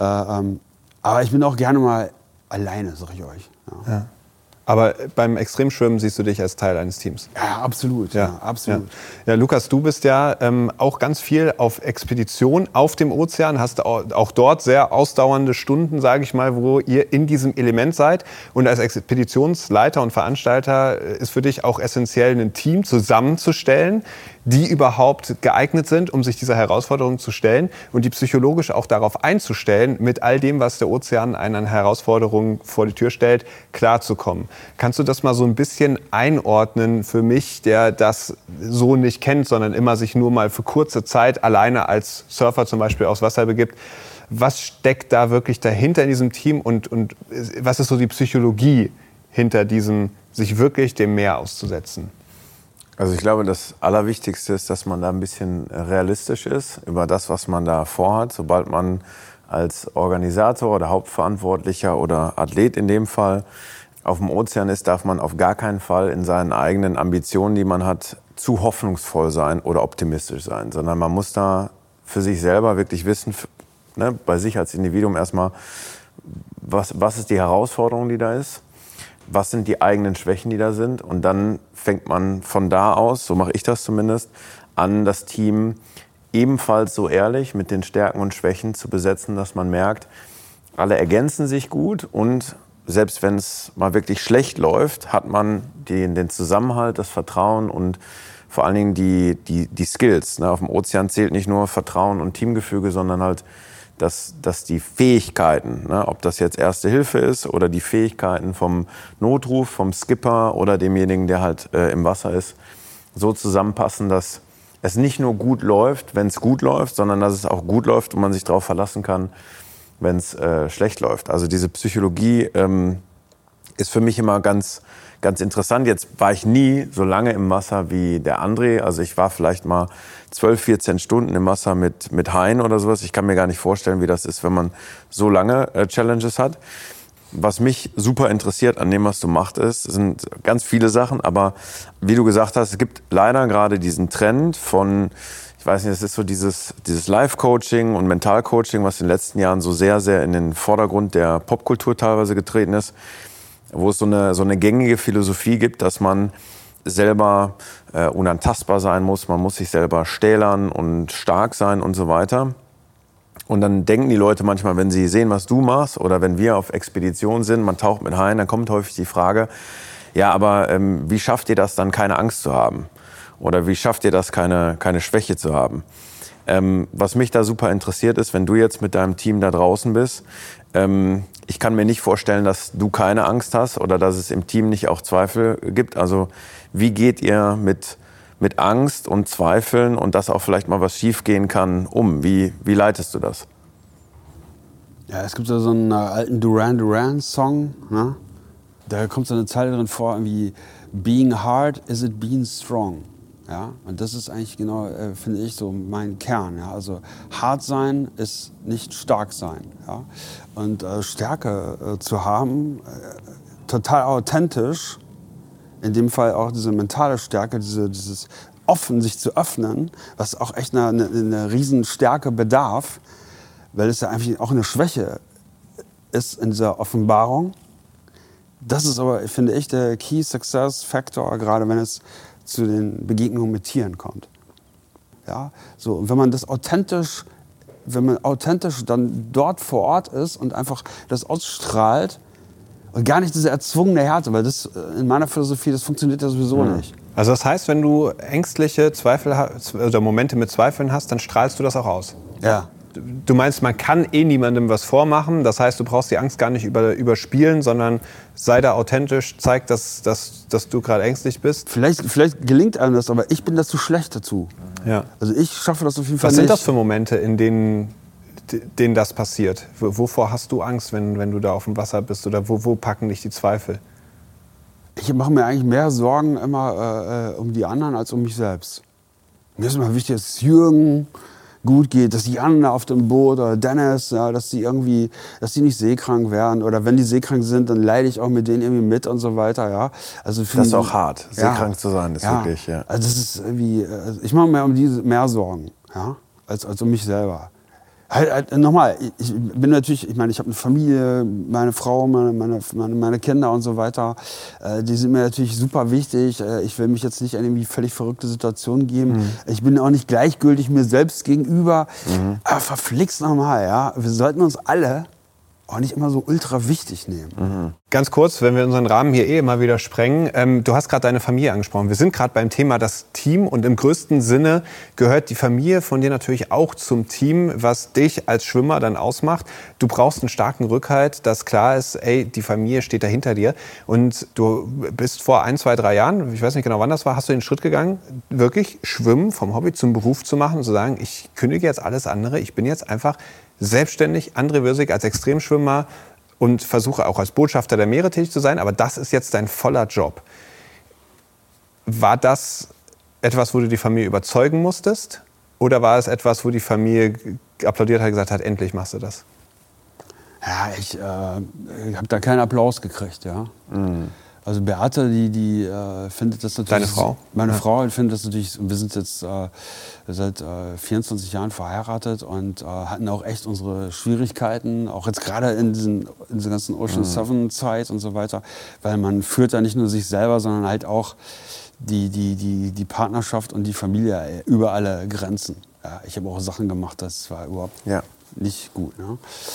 Aber ich bin auch gerne mal alleine, sag ich euch. Ja. Aber beim Extremschwimmen siehst du dich als Teil eines Teams? Ja, absolut. Ja, absolut. Ja, Lukas, du bist ja auch ganz viel auf Expedition auf dem Ozean, hast auch dort sehr ausdauernde Stunden, sage ich mal, wo ihr in diesem Element seid. Und als Expeditionsleiter und Veranstalter ist für dich auch essentiell, ein Team zusammenzustellen, die überhaupt geeignet sind, um sich dieser Herausforderung zu stellen und die psychologisch auch darauf einzustellen, mit all dem, was der Ozean einen an Herausforderungen vor die Tür stellt, klarzukommen. Kannst du das mal so ein bisschen einordnen für mich, der das so nicht kennt, sondern immer sich nur mal für kurze Zeit alleine als Surfer zum Beispiel aufs Wasser begibt? Was steckt da wirklich dahinter in diesem Team und was ist so die Psychologie hinter diesem, sich wirklich dem Meer auszusetzen? Also ich glaube, das Allerwichtigste ist, dass man da ein bisschen realistisch ist über das, was man da vorhat. Sobald man als Organisator oder Hauptverantwortlicher oder Athlet in dem Fall auf dem Ozean ist, darf man auf gar keinen Fall in seinen eigenen Ambitionen, die man hat, zu hoffnungsvoll sein oder optimistisch sein. Sondern man muss da für sich selber wirklich wissen, ne, bei sich als Individuum erstmal, was ist die Herausforderung, die da ist? Was sind die eigenen Schwächen, die da sind? Und dann fängt man von da aus, so mache ich das zumindest, an, das Team ebenfalls so ehrlich mit den Stärken und Schwächen zu besetzen, dass man merkt, alle ergänzen sich gut und selbst wenn es mal wirklich schlecht läuft, hat man den Zusammenhalt, das Vertrauen und vor allen Dingen die Skills. Ne? Auf dem Ozean zählt nicht nur Vertrauen und Teamgefüge, sondern halt dass die Fähigkeiten, ne, ob das jetzt Erste Hilfe ist oder die Fähigkeiten vom Notruf, vom Skipper oder demjenigen, der halt im Wasser ist, so zusammenpassen, dass es nicht nur gut läuft, wenn es gut läuft, sondern dass es auch gut läuft und man sich darauf verlassen kann, wenn es schlecht läuft. Also diese Psychologie ist für mich immer ganz interessant. Jetzt war ich nie so lange im Wasser wie der André. Also ich war vielleicht mal 12, 14 Stunden im Wasser mit Hein oder sowas. Ich kann mir gar nicht vorstellen, wie das ist, wenn man so lange Challenges hat. Was mich super interessiert an dem, was du machst, sind ganz viele Sachen. Aber wie du gesagt hast, es gibt leider gerade diesen Trend von, ich weiß nicht, es ist so dieses Life-Coaching und Mental-Coaching, was in den letzten Jahren so sehr, sehr in den Vordergrund der Popkultur teilweise getreten ist, wo es so eine gängige Philosophie gibt, dass man selber unantastbar sein muss, man muss sich selber stählern und stark sein und so weiter. Und dann denken die Leute manchmal, wenn sie sehen, was du machst oder wenn wir auf Expedition sind, man taucht mit Hein, dann kommt häufig die Frage, ja, aber wie schafft ihr das dann, keine Angst zu haben? Oder wie schafft ihr das, keine Schwäche zu haben? Was mich da super interessiert ist, wenn du jetzt mit deinem Team da draußen bist, ich kann mir nicht vorstellen, dass du keine Angst hast oder dass es im Team nicht auch Zweifel gibt. Also wie geht ihr mit Angst und Zweifeln und dass auch vielleicht mal was schief gehen kann um? Wie leitest du das? Ja, es gibt so einen alten Duran Duran Song, ne? Da kommt so eine Zeile drin vor, wie Being hard is it being strong. Ja, und das ist eigentlich genau, finde ich, so mein Kern. Ja? Also hart sein ist nicht stark sein. Ja? Und Stärke zu haben, total authentisch, in dem Fall auch diese mentale Stärke, dieses offen, sich zu öffnen, was auch echt eine Riesenstärke bedarf, weil es ja einfach auch eine Schwäche ist in dieser Offenbarung. Das ist aber, finde ich, der Key Success Factor, gerade wenn es zu den Begegnungen mit Tieren kommt. Ja, so, und wenn man authentisch dann dort vor Ort ist und einfach das ausstrahlt und gar nicht diese erzwungene Härte, weil das in meiner Philosophie, das funktioniert ja sowieso nicht. Also das heißt, wenn du ängstliche Zweifel oder Momente mit Zweifeln hast, dann strahlst du das auch aus? Ja. du meinst, man kann niemandem was vormachen. Das heißt, du brauchst die Angst gar nicht überspielen, sondern sei da authentisch, zeig, dass du gerade ängstlich bist. Vielleicht gelingt einem das, aber ich bin da zu schlecht dazu. Ja. Also ich schaffe das auf jeden Fall Was nicht. sind das für Momente, in denen das passiert? Wovor hast du Angst, wenn du da auf dem Wasser bist? Oder wo packen dich die Zweifel? Ich mache mir eigentlich mehr Sorgen immer um die anderen als um mich selbst. Mir ist immer wichtig, dass es Jürgen gut geht, dass die anderen auf dem Boot oder Dennis, ja, dass die nicht seekrank werden. Oder wenn die seekrank sind, dann leide ich auch mit denen irgendwie mit und so weiter. Ja. Also das ist auch hart, seekrank zu sein, ist wirklich. Ja. Also das ist irgendwie, ich mache mir um diese mehr Sorgen, ja, als um mich selber. Nochmal, ich bin natürlich, ich meine, ich habe eine Familie, meine Frau, meine Kinder und so weiter. Die sind mir natürlich super wichtig. Ich will mich jetzt nicht in irgendwie völlig verrückte Situationen geben. Ich bin auch nicht gleichgültig mir selbst gegenüber. Aber verflixt nochmal, ja. Wir sollten uns alle auch nicht immer so ultra wichtig nehmen. Ganz kurz, wenn wir unseren Rahmen hier immer wieder sprengen. Du hast gerade deine Familie angesprochen. Wir sind gerade beim Thema das Team und im größten Sinne gehört die Familie von dir natürlich auch zum Team, was dich als Schwimmer dann ausmacht. Du brauchst einen starken Rückhalt, dass klar ist, ey, die Familie steht da hinter dir. Und du bist vor 1, 2, 3 Jahren, ich weiß nicht genau wann das war, hast du den Schritt gegangen, wirklich Schwimmen vom Hobby zum Beruf zu machen und zu sagen, ich kündige jetzt alles andere, ich bin jetzt einfach selbstständig, André Würsig als Extremschwimmer und versuche auch als Botschafter der Meere tätig zu sein, aber das ist jetzt dein voller Job. War das etwas, wo du die Familie überzeugen musstest? Oder war es etwas, wo die Familie applaudiert hat und gesagt hat, endlich machst du das? Ja, ich habe da keinen Applaus gekriegt, ja. Also Beate, die findet das natürlich... Deine Frau? Meine Frau findet das natürlich... Wir sind jetzt seit 24 Jahren verheiratet und hatten auch echt unsere Schwierigkeiten, auch jetzt gerade in dieser ganzen Ocean 7 Zeit und so weiter, weil man führt da nicht nur sich selber, sondern halt auch die Partnerschaft und die Familie über alle Grenzen. Ja, ich habe auch Sachen gemacht, das war überhaupt nicht gut. Ne?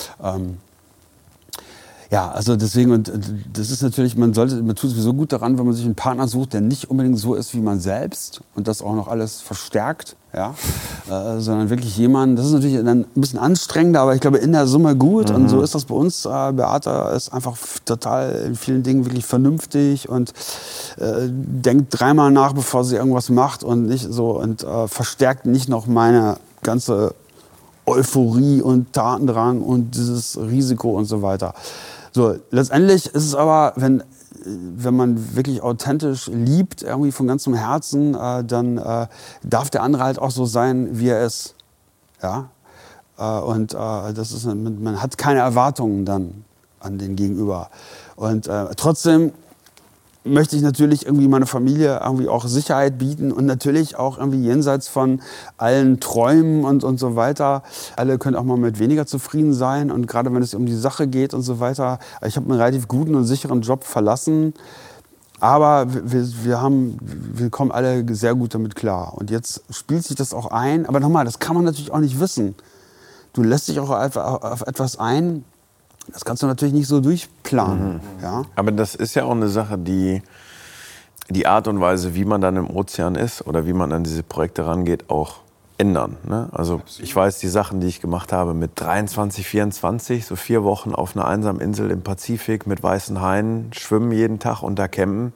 Ja, also deswegen, und das ist natürlich, man tut sowieso gut daran, wenn man sich einen Partner sucht, der nicht unbedingt so ist wie man selbst und das auch noch alles verstärkt, ja, sondern wirklich jemand, das ist natürlich dann ein bisschen anstrengender, aber ich glaube in der Summe gut und so ist das bei uns. Beate ist einfach total in vielen Dingen wirklich vernünftig und denkt 3-mal nach, bevor sie irgendwas macht und nicht so und verstärkt nicht noch meine ganze Euphorie und Tatendrang und dieses Risiko und so weiter. So, letztendlich ist es aber, wenn man wirklich authentisch liebt, irgendwie von ganzem Herzen, dann darf der andere halt auch so sein, wie er ist. Ja? Und das ist, man hat keine Erwartungen dann an den Gegenüber. Und trotzdem möchte ich natürlich irgendwie meiner Familie irgendwie auch Sicherheit bieten und natürlich auch irgendwie jenseits von allen Träumen und so weiter. Alle können auch mal mit weniger zufrieden sein und gerade wenn es um die Sache geht und so weiter. Ich habe einen relativ guten und sicheren Job verlassen, aber wir kommen alle sehr gut damit klar. Und jetzt spielt sich das auch ein, aber nochmal, das kann man natürlich auch nicht wissen. Du lässt dich auch auf etwas ein, das kannst du natürlich nicht so durchplanen. Ja? Aber das ist ja auch eine Sache, die Art und Weise, wie man dann im Ozean ist oder wie man an diese Projekte rangeht, auch ändern. Ne? Also ich weiß, die Sachen, die ich gemacht habe mit 23, 24, so 4 Wochen auf einer einsamen Insel im Pazifik mit weißen Haien, schwimmen jeden Tag und da campen.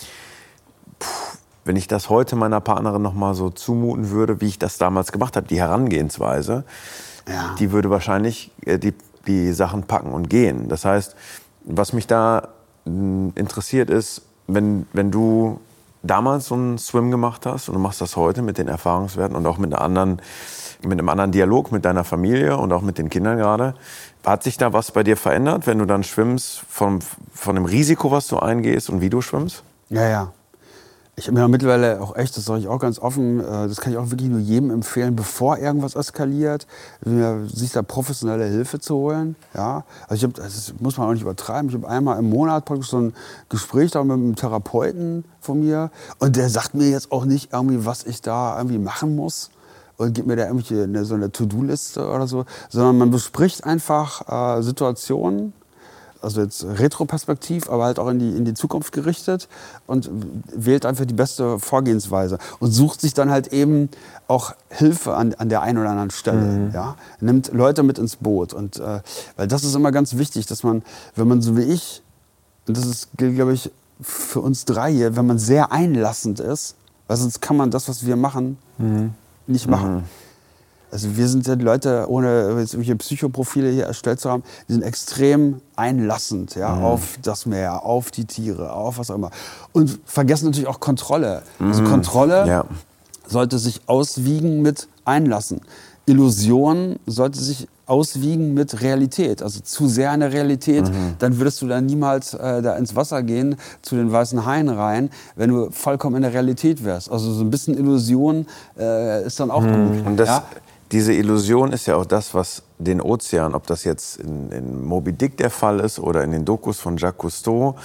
Wenn ich das heute meiner Partnerin noch mal so zumuten würde, wie ich das damals gemacht habe, die Herangehensweise, die würde wahrscheinlich die Sachen packen und gehen. Das heißt, was mich da interessiert ist, wenn du damals so einen Swim gemacht hast und du machst das heute mit den Erfahrungswerten und auch mit einem anderen Dialog mit deiner Familie und auch mit den Kindern gerade, hat sich da was bei dir verändert, wenn du dann schwimmst, von dem Risiko, was du eingehst und wie du schwimmst? Ja. Ich habe mir mittlerweile auch echt, das sage ich auch ganz offen, das kann ich auch wirklich nur jedem empfehlen, bevor irgendwas eskaliert, sich da professionelle Hilfe zu holen. Ja? Also das muss man auch nicht übertreiben. Ich habe einmal im Monat praktisch so ein Gespräch da mit einem Therapeuten von mir und der sagt mir jetzt auch nicht irgendwie, was ich da irgendwie machen muss und gibt mir da irgendwie so eine To-Do-Liste oder so, sondern man bespricht einfach Situationen also jetzt retroperspektiv, aber halt auch in die Zukunft gerichtet und wählt einfach die beste Vorgehensweise und sucht sich dann halt eben auch Hilfe an der einen oder anderen Stelle. Ja? Nimmt Leute mit ins Boot. Und, weil das ist immer ganz wichtig, dass man, wenn man so wie ich, und das gilt, glaube ich, für uns 3 hier, wenn man sehr einlassend ist, weil sonst kann man das, was wir machen, nicht machen. Also wir sind ja Leute, ohne jetzt irgendwelche Psychoprofile hier erstellt zu haben, die sind extrem einlassend, ja, auf das Meer, auf die Tiere, auf was auch immer. Und vergessen natürlich auch Kontrolle. Also Kontrolle sollte sich auswiegen mit Einlassen. Illusion sollte sich auswiegen mit Realität. Also zu sehr in der Realität, dann würdest du dann niemals da ins Wasser gehen, zu den weißen Haien rein, wenn du vollkommen in der Realität wärst. Also so ein bisschen Illusion ist dann auch gut. Und diese Illusion ist ja auch das, was den Ozean, ob das jetzt in Moby Dick der Fall ist oder in den Dokus von Jacques Cousteau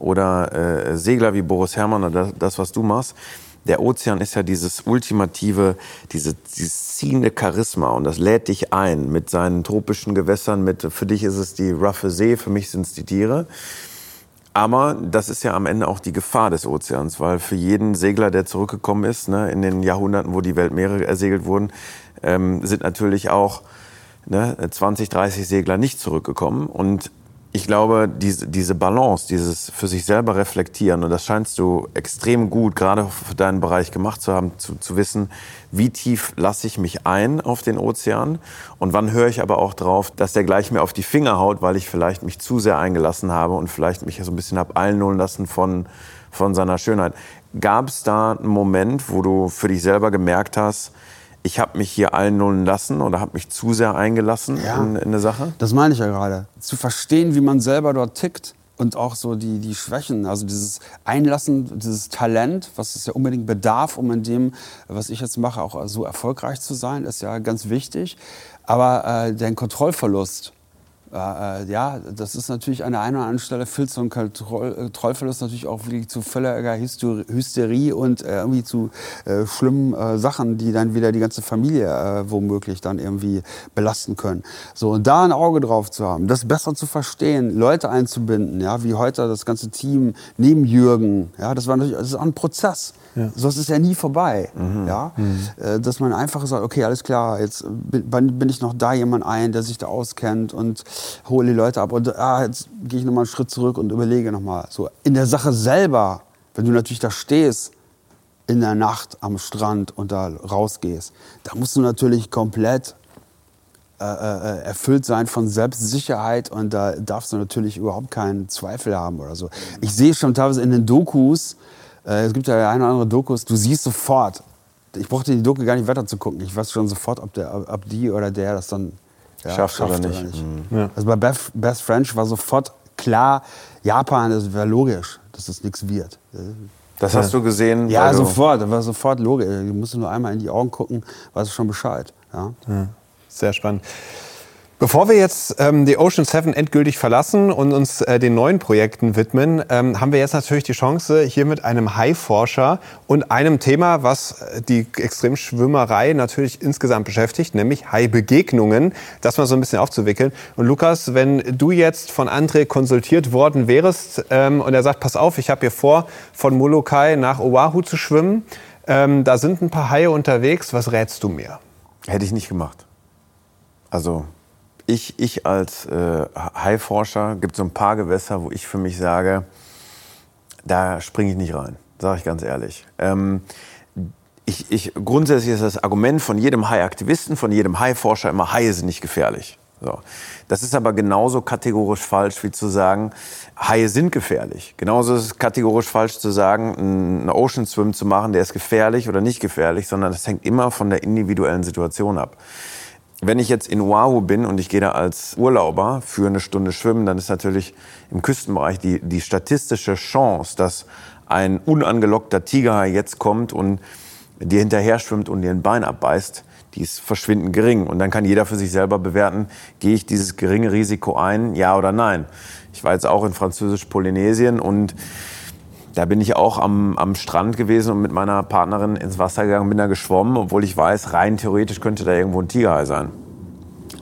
oder Segler wie Boris Herrmann oder das, was du machst, der Ozean ist ja dieses ultimative, dieses ziehende Charisma und das lädt dich ein mit seinen tropischen Gewässern. Für dich ist es die roughe See, für mich sind es die Tiere. Aber das ist ja am Ende auch die Gefahr des Ozeans, weil für jeden Segler, der zurückgekommen ist, ne, in den Jahrhunderten, wo die Weltmeere ersegelt wurden, sind natürlich auch 20, 30 Segler nicht zurückgekommen. Und ich glaube, diese Balance, dieses für sich selber reflektieren, und das scheinst du extrem gut, gerade für deinen Bereich gemacht zu haben, zu wissen, wie tief lasse ich mich ein auf den Ozean und wann höre ich aber auch drauf, dass der gleich mir auf die Finger haut, weil ich vielleicht mich zu sehr eingelassen habe und vielleicht mich so ein bisschen habe einlullen lassen von seiner Schönheit. Gab es da einen Moment, wo du für dich selber gemerkt hast, ich habe mich hier einlullen lassen oder habe mich zu sehr eingelassen in eine Sache? Das meine ich ja gerade. Zu verstehen, wie man selber dort tickt und auch so die Schwächen, also dieses Einlassen, dieses Talent, was es ja unbedingt bedarf, um in dem, was ich jetzt mache, auch so erfolgreich zu sein, ist ja ganz wichtig. Aber den Kontrollverlust, das ist natürlich an der einen oder anderen Stelle führt so ein Kontrollverlust natürlich auch wirklich zu völliger Hysterie und irgendwie zu schlimmen Sachen, die dann wieder die ganze Familie womöglich dann irgendwie belasten können. So, und da ein Auge drauf zu haben, das besser zu verstehen, Leute einzubinden, ja, wie heute das ganze Team neben Jürgen, ja, das ist auch ein Prozess. Ja. So, es ist ja nie vorbei, dass man einfach sagt, okay, alles klar, jetzt bin ich noch da jemand ein, der sich da auskennt und hole die Leute ab und jetzt gehe ich nochmal einen Schritt zurück und überlege nochmal. So, in der Sache selber, wenn du natürlich da stehst, in der Nacht am Strand und da rausgehst, da musst du natürlich komplett erfüllt sein von Selbstsicherheit und da darfst du natürlich überhaupt keinen Zweifel haben oder so. Ich sehe schon teilweise in den Dokus, es gibt ja eine oder andere Dokus, du siehst sofort, ich brauchte die Doku gar nicht weiter zu gucken, ich weiß schon sofort, ob die oder der das dann schafft oder nicht. Ja. Also bei Beth French war sofort klar, Japan, das wäre logisch, dass das nichts wird. Das hast du gesehen? Ja, sofort, das war sofort logisch. Du musst nur einmal in die Augen gucken, weißt du schon Bescheid. Ja. Sehr spannend. Bevor wir jetzt die Ocean 7 endgültig verlassen und uns den neuen Projekten widmen, haben wir jetzt natürlich die Chance, hier mit einem Haiforscher und einem Thema, was die Extremschwimmerei natürlich insgesamt beschäftigt, nämlich Haibegegnungen, das mal so ein bisschen aufzuwickeln. Und Lukas, wenn du jetzt von André konsultiert worden wärst und er sagt, pass auf, ich habe hier vor, von Molokai nach Oahu zu schwimmen, da sind ein paar Haie unterwegs, was rätst du mir? Hätte ich nicht gemacht. Also ich als Haiforscher, gibt so ein paar Gewässer, wo ich für mich sage, da springe ich nicht rein, sage ich ganz ehrlich. Grundsätzlich ist das Argument von jedem Haiaktivisten, von jedem Haiforscher immer, Haie sind nicht gefährlich. So. Das ist aber genauso kategorisch falsch, wie zu sagen, Haie sind gefährlich. Genauso ist es kategorisch falsch zu sagen, einen Ocean Swim zu machen, der ist gefährlich oder nicht gefährlich, sondern das hängt immer von der individuellen Situation ab. Wenn ich jetzt in Oahu bin und ich gehe da als Urlauber für eine Stunde schwimmen, dann ist natürlich im Küstenbereich die statistische Chance, dass ein unangelockter Tigerhai jetzt kommt und dir hinterher schwimmt und dir ein Bein abbeißt, die ist verschwindend gering. Und dann kann jeder für sich selber bewerten, gehe ich dieses geringe Risiko ein, ja oder nein. Ich war jetzt auch in Französisch-Polynesien und da bin ich auch am Strand gewesen und mit meiner Partnerin ins Wasser gegangen, bin da geschwommen, obwohl ich weiß, rein theoretisch könnte da irgendwo ein Tigerhai sein.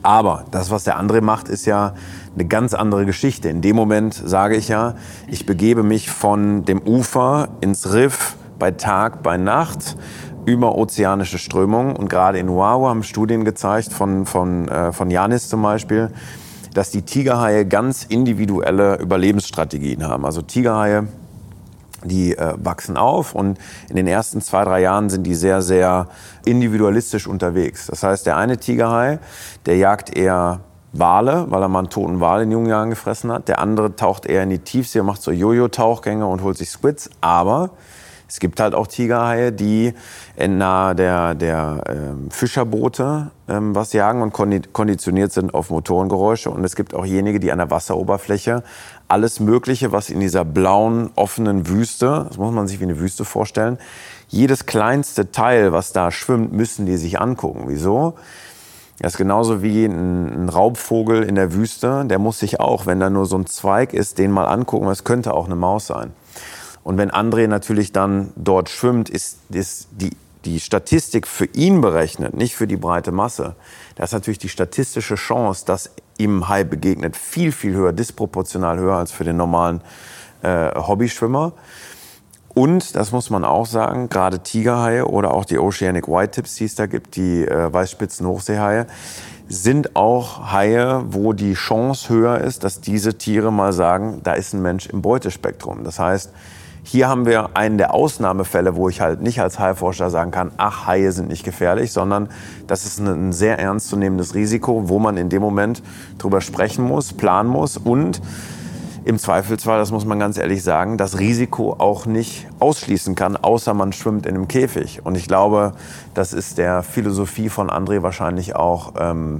Aber das, was der André macht, ist ja eine ganz andere Geschichte. In dem Moment sage ich ja, ich begebe mich von dem Ufer ins Riff bei Tag, bei Nacht über ozeanische Strömungen. Und gerade in Oahu haben Studien gezeigt, von Janis zum Beispiel, dass die Tigerhaie ganz individuelle Überlebensstrategien haben. Also Tigerhaie, die wachsen auf und in den ersten 2-3 Jahren sind die sehr, sehr individualistisch unterwegs. Das heißt, der eine Tigerhai, der jagt eher Wale, weil er mal einen toten Wal in jungen Jahren gefressen hat. Der andere taucht eher in die Tiefsee, macht so Jojo-Tauchgänge und holt sich Squids. Aber es gibt halt auch Tigerhaie, die nahe der Fischerboote was jagen und konditioniert sind auf Motorengeräusche. Und es gibt auch jenige, die an der Wasseroberfläche alles Mögliche, was in dieser blauen, offenen Wüste, das muss man sich wie eine Wüste vorstellen, jedes kleinste Teil, was da schwimmt, müssen die sich angucken. Wieso? Das ist genauso wie ein Raubvogel in der Wüste, der muss sich auch, wenn da nur so ein Zweig ist, den mal angucken, es könnte auch eine Maus sein. Und wenn André natürlich dann dort schwimmt, ist die Statistik für ihn berechnet, nicht für die breite Masse. Da ist natürlich die statistische Chance, dass ihm Hai begegnet, viel, viel höher, disproportional höher als für den normalen Hobbyschwimmer. Und, das muss man auch sagen, gerade Tigerhaie oder auch die Oceanic Whitetips, die es da gibt, die Weißspitzen-Hochseehaie, sind auch Haie, wo die Chance höher ist, dass diese Tiere mal sagen, da ist ein Mensch im Beutespektrum. Das heißt, hier haben wir einen der Ausnahmefälle, wo ich halt nicht als Haiforscher sagen kann, ach, Haie sind nicht gefährlich, sondern das ist ein sehr ernstzunehmendes Risiko, wo man in dem Moment drüber sprechen muss, planen muss und im Zweifelsfall, das muss man ganz ehrlich sagen, das Risiko auch nicht ausschließen kann, außer man schwimmt in einem Käfig. Und ich glaube, das ist der Philosophie von André wahrscheinlich auch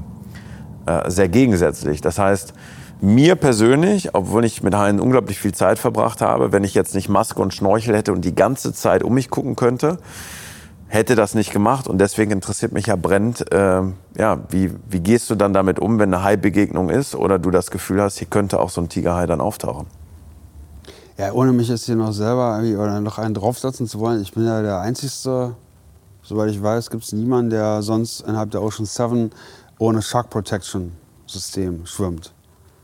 sehr gegensätzlich. Das heißt, mir persönlich, obwohl ich mit Haien unglaublich viel Zeit verbracht habe, wenn ich jetzt nicht Maske und Schnorchel hätte und die ganze Zeit um mich gucken könnte, hätte das nicht gemacht. Und deswegen interessiert mich ja brennend, wie gehst du dann damit um, wenn eine Hai-Begegnung ist oder du das Gefühl hast, hier könnte auch so ein Tigerhai dann auftauchen? Ja, ohne mich jetzt hier noch selber oder noch einen draufsetzen zu wollen, ich bin ja der Einzige, soweit ich weiß, gibt es niemanden, der sonst innerhalb der Ocean 7 ohne Shark Protection System schwimmt.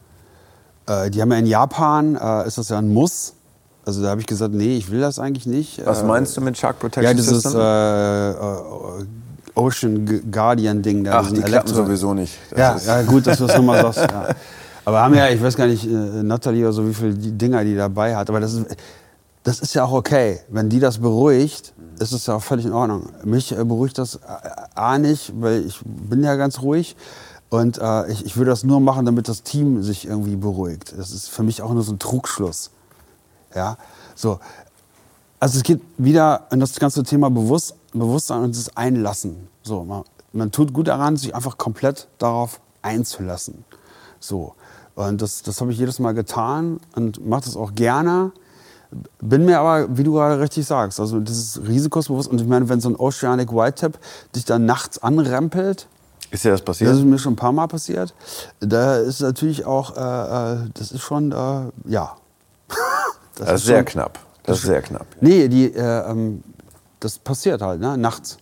Die haben ja in Japan, ist das ja ein Muss. Also da habe ich gesagt, nee, ich will das eigentlich nicht. Was meinst du mit Shark Protection System? Ja, dieses Ocean Guardian Ding. Ach, die klappen sowieso nicht. Ja, gut, dass du das nochmal sagst. Ja. Aber haben ja, ich weiß gar nicht, Natalie oder so, wie viele Dinger die dabei hat. Aber das ist ja auch okay. Wenn die das beruhigt, ist es ja auch völlig in Ordnung. Mich beruhigt das nicht, weil ich bin ja ganz ruhig. Und ich würde das nur machen, damit das Team sich irgendwie beruhigt. Das ist für mich auch nur so ein Trugschluss. Ja, so. Also es geht wieder in das ganze Thema Bewusstsein und das Einlassen. So, man tut gut daran, sich einfach komplett darauf einzulassen. So. Und das habe ich jedes Mal getan und mache das auch gerne. Bin mir aber, wie du gerade richtig sagst, also dieses Risikosbewusst. Und ich meine, wenn so ein Oceanic Whitetip dich dann nachts anrempelt, ist dir das passiert? Das ist mir schon ein paar Mal passiert. Da ist natürlich auch, das ist schon, ja. Das ist sehr knapp. Das ist sehr knapp. Nee, das passiert halt, ne, nachts.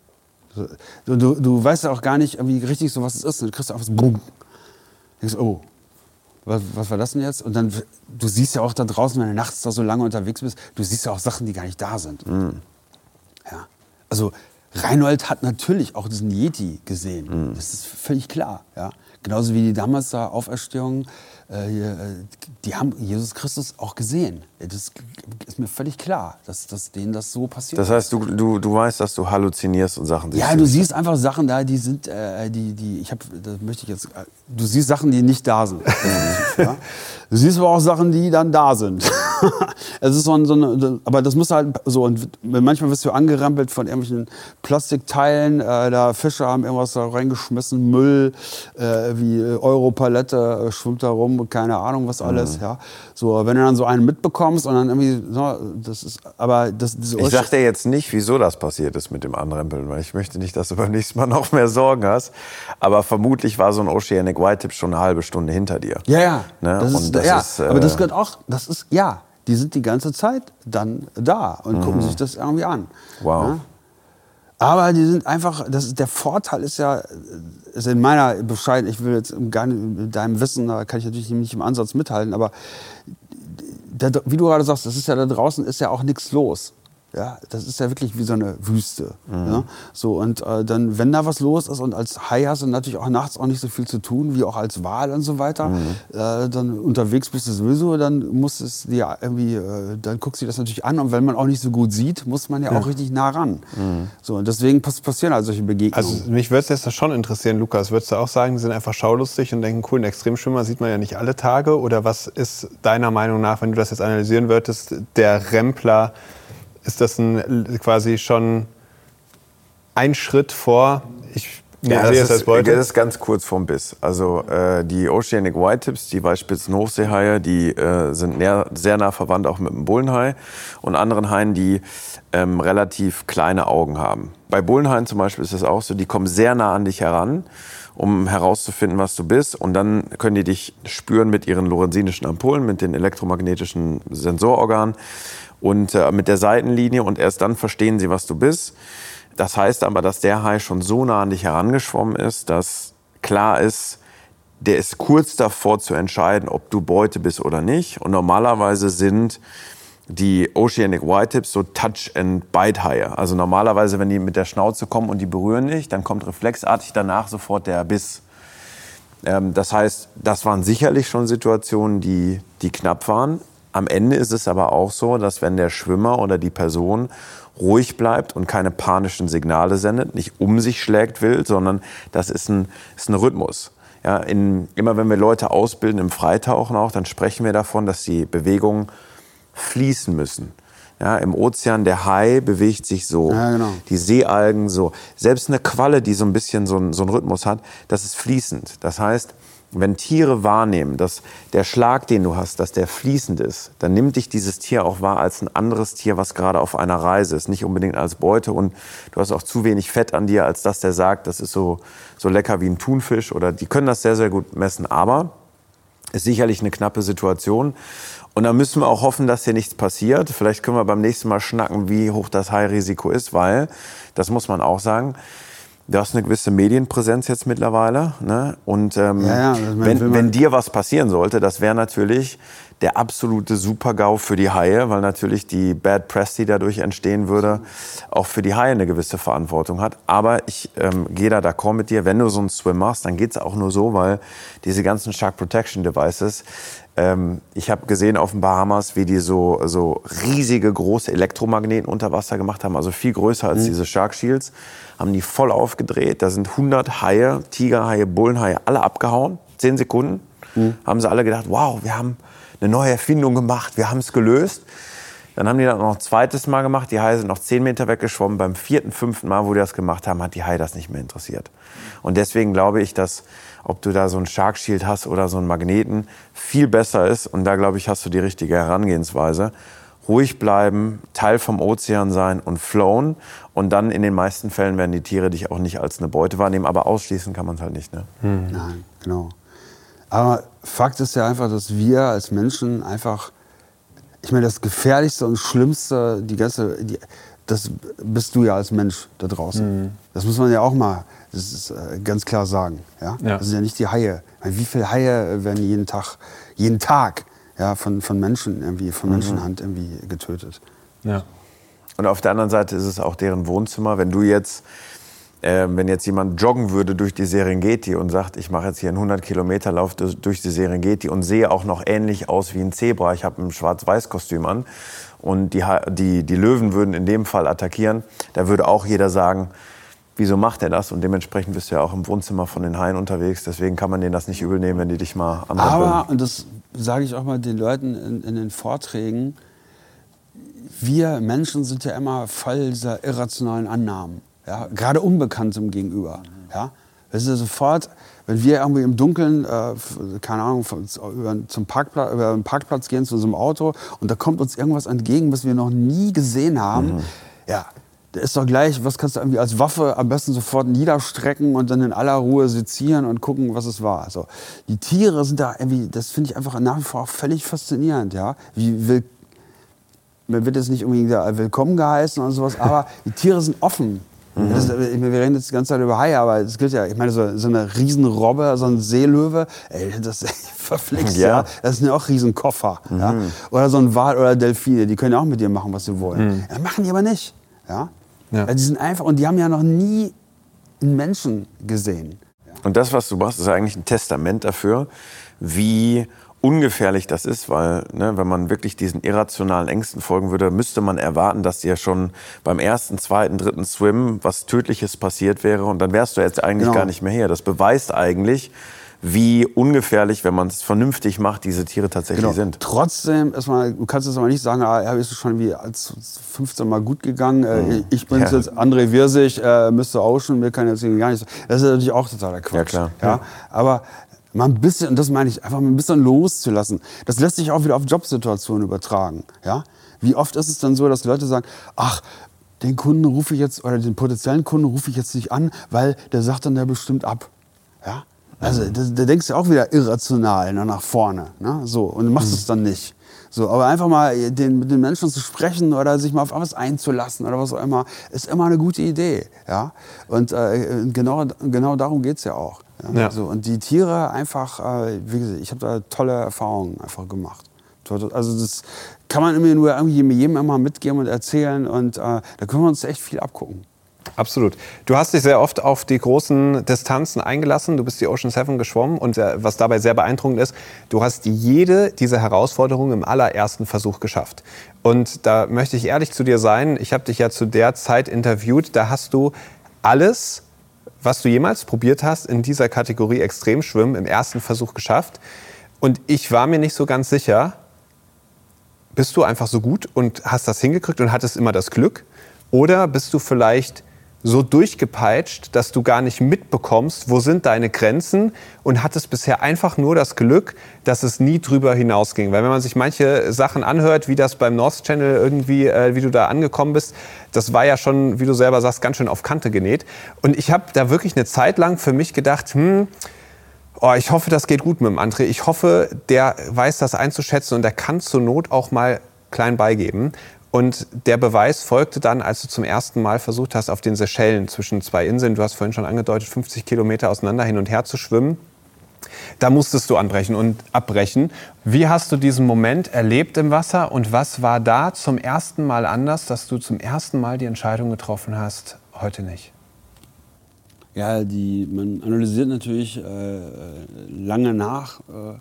Du weißt ja auch gar nicht irgendwie richtig so, was es ist. Du kriegst einfach so, bumm. Du denkst, oh, was war das denn jetzt? Und dann, du siehst ja auch da draußen, wenn du nachts da so lange unterwegs bist, du siehst ja auch Sachen, die gar nicht da sind. Mhm. Ja. Also Reinhold hat natürlich auch diesen Yeti gesehen. Das ist völlig klar. Ja. Genauso wie die damals da Auferstehung, die haben Jesus Christus auch gesehen. Das ist mir völlig klar, dass denen das so passiert. Das heißt, du weißt, dass du halluzinierst und Sachen siehst. Ja, du siehst einfach Sachen da, die sind, du siehst Sachen, die nicht da sind. Ja? Du siehst aber auch Sachen, die dann da sind. Es ist aber das muss halt so, und manchmal wirst du angerempelt von irgendwelchen Plastikteilen, da Fische haben irgendwas da reingeschmissen, Müll, wie Europalette schwimmt da rum, keine Ahnung was alles. Ja. So, wenn du dann so einen mitbekommst und dann irgendwie, das ist, aber ich sag dir jetzt nicht, wieso das passiert ist mit dem Anrempeln, weil ich möchte nicht, dass du beim nächsten Mal noch mehr Sorgen hast, aber vermutlich war so ein Oceanic Whitetip schon eine halbe Stunde hinter dir. Ja. Ne? Aber das gehört auch, die sind die ganze Zeit dann da und gucken sich das irgendwie an. Wow. Ja? Aber die sind einfach, der Vorteil ist ja, ist in meiner Bescheid, ich will jetzt gar nicht mit deinem Wissen, da kann ich natürlich nicht im Ansatz mithalten, aber wie du gerade sagst, das ist ja da draußen, ist ja auch nichts los. Ja, das ist ja wirklich wie so eine Wüste. Ja? So, und dann, wenn da was los ist und als Hai hast du natürlich auch nachts auch nicht so viel zu tun, wie auch als Wal und so weiter, dann unterwegs bist du sowieso, dann muss es dir irgendwie, dann guckst du dir das natürlich an und wenn man auch nicht so gut sieht, muss man ja auch richtig nah ran. So, und deswegen passieren halt solche Begegnungen. Also mich würde es jetzt schon interessieren, Lukas, würdest du auch sagen, die sind einfach schaulustig und denken, cool, einen Extremschwimmer sieht man ja nicht alle Tage, oder was ist deiner Meinung nach, wenn du das jetzt analysieren würdest, der Rempler? Ist das quasi schon ein Schritt vor? Das ist ganz kurz vorm Biss. Also die Oceanic Whitetips, die weißspitzen Hochseehaie, die sind sehr nah verwandt auch mit dem Bullenhai und anderen Haien, die relativ kleine Augen haben. Bei Bullenhaien zum Beispiel ist das auch so, die kommen sehr nah an dich heran, um herauszufinden, was du bist. Und dann können die dich spüren mit ihren lorenzinischen Ampullen, mit den elektromagnetischen Sensororganen und mit der Seitenlinie, und erst dann verstehen sie, was du bist. Das heißt aber, dass der Hai schon so nah an dich herangeschwommen ist, dass klar ist, der ist kurz davor zu entscheiden, ob du Beute bist oder nicht. Und normalerweise sind die Oceanic Whitetips so Touch-and-Bite-Haie. Also normalerweise, wenn die mit der Schnauze kommen und die berühren dich, dann kommt reflexartig danach sofort der Biss. Das heißt, das waren sicherlich schon Situationen, die knapp waren. Am Ende ist es aber auch so, dass wenn der Schwimmer oder die Person ruhig bleibt und keine panischen Signale sendet, nicht um sich schlägt wild, sondern das ist ein Rhythmus. Ja, immer wenn wir Leute ausbilden im Freitauchen auch, dann sprechen wir davon, dass die Bewegungen fließen müssen. Ja, im Ozean, der Hai bewegt sich so, ja, genau. Die Seealgen so. Selbst eine Qualle, die so ein bisschen so einen Rhythmus hat, das ist fließend. Das heißt, wenn Tiere wahrnehmen, dass der Schlag, den du hast, dass der fließend ist, dann nimmt dich dieses Tier auch wahr als ein anderes Tier, was gerade auf einer Reise ist, nicht unbedingt als Beute, und du hast auch zu wenig Fett an dir, als dass der sagt, das ist so lecker wie ein Thunfisch, oder die können das sehr, sehr gut messen, aber ist sicherlich eine knappe Situation. Und da müssen wir auch hoffen, dass hier nichts passiert. Vielleicht können wir beim nächsten Mal schnacken, wie hoch das Hai-Risiko ist, weil, das muss man auch sagen, du hast eine gewisse Medienpräsenz jetzt mittlerweile. Ne? Und wenn dir was passieren sollte, das wäre natürlich der absolute Super-GAU für die Haie, weil natürlich die Bad Press, die dadurch entstehen würde, auch für die Haie eine gewisse Verantwortung hat. Aber ich gehe da d'accord mit dir, wenn du so einen Swim machst, dann geht es auch nur so, weil diese ganzen Shark Protection Devices, ich habe gesehen auf den Bahamas, wie die so riesige, große Elektromagneten unter Wasser gemacht haben, also viel größer als diese Shark Shields, haben die voll aufgedreht. Da sind 100 Haie, Tigerhaie, Bullenhaie, alle abgehauen. 10 Sekunden. Haben sie alle gedacht, wow, wir haben eine neue Erfindung gemacht, wir haben es gelöst. Dann haben die das noch ein zweites Mal gemacht. Die Haie sind noch 10 Meter weggeschwommen. Beim 4., 5. Mal, wo die das gemacht haben, hat die Haie das nicht mehr interessiert. Und deswegen glaube ich, dass, ob du da so ein Shark Shield hast oder so einen Magneten, viel besser ist. Und da, glaube ich, hast du die richtige Herangehensweise. Ruhig bleiben, Teil vom Ozean sein und flown. Und dann in den meisten Fällen werden die Tiere dich auch nicht als eine Beute wahrnehmen. Aber ausschließen kann man es halt nicht. Ne? Nein, genau. Aber Fakt ist ja einfach, dass wir als Menschen einfach, ich meine, das Gefährlichste und Schlimmste, das bist du ja als Mensch da draußen. Das muss man ja auch mal, das ist ganz klar sagen. Ja? Das sind ja nicht die Haie. Wie viele Haie werden jeden Tag ja, von Menschen irgendwie, von Menschenhand irgendwie getötet? Ja. Und auf der anderen Seite ist es auch deren Wohnzimmer. Wenn jetzt jemand joggen würde durch die Serengeti und sagt, ich mache jetzt hier einen 100-Kilometer-Lauf durch die Serengeti und sehe auch noch ähnlich aus wie ein Zebra, ich habe ein Schwarz-Weiß-Kostüm an und die Löwen würden in dem Fall attackieren, da würde auch jeder sagen, wieso macht er das? Und dementsprechend bist du ja auch im Wohnzimmer von den Haien unterwegs, deswegen kann man denen das nicht übel nehmen, wenn die dich mal anrampeln. Aber, und das sage ich auch mal den Leuten in den Vorträgen, wir Menschen sind ja immer voll dieser irrationalen Annahmen. Ja, gerade Unbekanntem gegenüber. Ja? Das ist ja sofort, wenn wir irgendwie im Dunkeln, keine Ahnung, über einen Parkplatz gehen zu unserem Auto und da kommt uns irgendwas entgegen, was wir noch nie gesehen haben, ja, da ist doch gleich, was kannst du irgendwie als Waffe am besten sofort niederstrecken und dann in aller Ruhe sezieren und gucken, was es war. Also, die Tiere sind da irgendwie, das finde ich einfach nach wie vor völlig faszinierend. Ja? Man wird jetzt nicht unbedingt willkommen geheißen und sowas, aber die Tiere sind offen. Wir reden jetzt die ganze Zeit über Haie, aber es gilt ja, ich meine, so eine Riesenrobbe, so ein Seelöwe, das verflixt, ja. Das sind ja auch Riesenkoffer. Ja? Oder so ein Wal oder Delfine, die können ja auch mit dir machen, was sie wollen. Ja, machen die aber nicht. Ja? Ja. Die sind einfach, und die haben ja noch nie einen Menschen gesehen. Und das, was du machst, ist eigentlich ein Testament dafür, wie ungefährlich das ist, weil wenn man wirklich diesen irrationalen Ängsten folgen würde, müsste man erwarten, dass dir schon beim ersten, zweiten, dritten Swim was Tödliches passiert wäre und dann wärst du jetzt eigentlich gar nicht mehr hier. Das beweist eigentlich, wie ungefährlich, wenn man es vernünftig macht, diese Tiere tatsächlich sind. Trotzdem, du kannst jetzt aber nicht sagen, ist es schon wie als 15 Mal gut gegangen, ich bin jetzt André Wirsig, Mr. Ocean, mir kann jetzt gar nicht. Das ist natürlich auch totaler Quatsch. Ja, klar. Ja? Aber mal ein bisschen, und das meine ich, einfach mal ein bisschen loszulassen. Das lässt sich auch wieder auf Jobsituationen übertragen. Ja? Wie oft ist es dann so, dass Leute sagen, ach, den Kunden rufe ich jetzt, oder den potenziellen Kunden rufe ich jetzt nicht an, weil der sagt dann, der bestimmt ab. Ja? Also da denkst du auch wieder irrational nach vorne. Ne? So, und du machst es dann nicht. So, aber einfach mal mit den Menschen zu sprechen oder sich mal auf was einzulassen oder was auch immer, ist immer eine gute Idee. Ja? Und genau darum geht es ja auch. Ja? Ja. So, und die Tiere einfach, wie gesagt, ich habe da tolle Erfahrungen einfach gemacht. Also das kann man immer nur irgendwie jedem immer mitgeben und erzählen und da können wir uns echt viel abgucken. Absolut. Du hast dich sehr oft auf die großen Distanzen eingelassen. Du bist die Ocean 7 geschwommen und was dabei sehr beeindruckend ist, du hast jede dieser Herausforderungen im allerersten Versuch geschafft. Und da möchte ich ehrlich zu dir sein, ich habe dich ja zu der Zeit interviewt, da hast du alles, was du jemals probiert hast, in dieser Kategorie Extremschwimmen im ersten Versuch geschafft. Und ich war mir nicht so ganz sicher, bist du einfach so gut und hast das hingekriegt und hattest immer das Glück? Oder bist du vielleicht so durchgepeitscht, dass du gar nicht mitbekommst, wo sind deine Grenzen und hattest bisher einfach nur das Glück, dass es nie drüber hinausging. Weil wenn man sich manche Sachen anhört, wie das beim North Channel irgendwie, wie du da angekommen bist, das war ja schon, wie du selber sagst, ganz schön auf Kante genäht. Und ich habe da wirklich eine Zeit lang für mich gedacht, ich hoffe, das geht gut mit dem André. Ich hoffe, der weiß das einzuschätzen und der kann zur Not auch mal klein beigeben. Und der Beweis folgte dann, als du zum ersten Mal versucht hast, auf den Seychellen zwischen zwei Inseln, du hast vorhin schon angedeutet, 50 Kilometer auseinander hin und her zu schwimmen. Da musstest du anbrechen und abbrechen. Wie hast du diesen Moment erlebt im Wasser und was war da zum ersten Mal anders, dass du zum ersten Mal die Entscheidung getroffen hast, heute nicht? Ja, man analysiert natürlich lange nach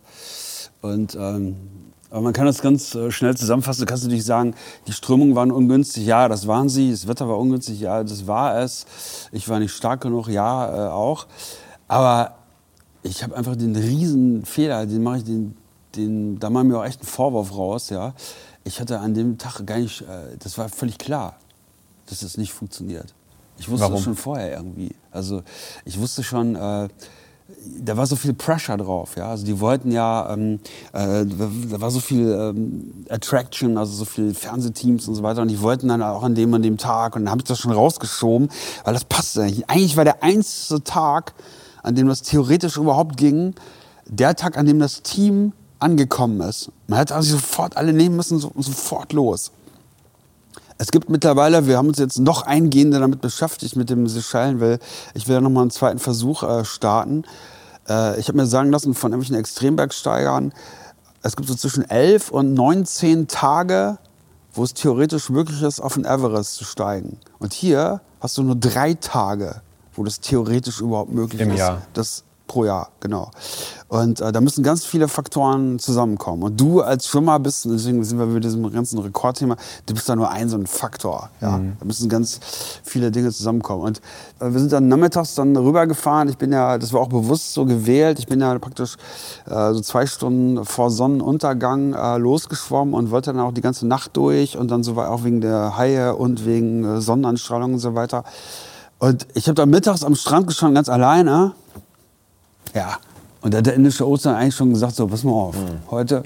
aber man kann das ganz schnell zusammenfassen. Du kannst natürlich sagen, die Strömungen waren ungünstig, ja, das waren sie. Das Wetter war ungünstig, ja, das war es. Ich war nicht stark genug, ja, auch. Aber ich habe einfach den riesen Fehler, da mache ich mir auch echt einen Vorwurf raus, ja. Ich hatte an dem Tag gar nicht, das war völlig klar, dass das nicht funktioniert. Ich wusste das schon vorher irgendwie. Also ich wusste schon, da war so viel Pressure drauf, ja. Also die wollten ja, da war so viel Attraction, also so viel Fernsehteams und so weiter. Und die wollten dann auch an dem Tag. Und dann habe ich das schon rausgeschoben, weil das passte nicht. Eigentlich war der einzige Tag, an dem das theoretisch überhaupt ging, der Tag, an dem das Team angekommen ist. Man hätte also sofort alle nehmen müssen, sofort los. Es gibt mittlerweile, wir haben uns jetzt noch eingehender damit beschäftigt, mit dem Seychellen, weil ich will ja nochmal einen zweiten Versuch starten. Ich habe mir sagen lassen von irgendwelchen Extrembergsteigern, es gibt so zwischen 11 und 19 Tage, wo es theoretisch möglich ist, auf den Everest zu steigen. Und hier hast du nur 3 Tage, wo das theoretisch überhaupt möglich ist. Im Jahr. Pro Jahr, genau. Und da müssen ganz viele Faktoren zusammenkommen. Und du als Schwimmer bist, deswegen sind wir mit diesem ganzen Rekordthema, du bist da nur so ein Faktor. Ja? Da müssen ganz viele Dinge zusammenkommen. Und wir sind dann nachmittags dann rübergefahren. Das war auch bewusst so gewählt. Ich bin ja praktisch so 2 Stunden vor Sonnenuntergang losgeschwommen und wollte dann auch die ganze Nacht durch. Und dann so war auch wegen der Haie und wegen Sonnenanstrahlung und so weiter. Und ich habe da mittags am Strand gestanden, ganz alleine. Ja, und da hat der Indische Ozean eigentlich schon gesagt, so, pass mal auf, heute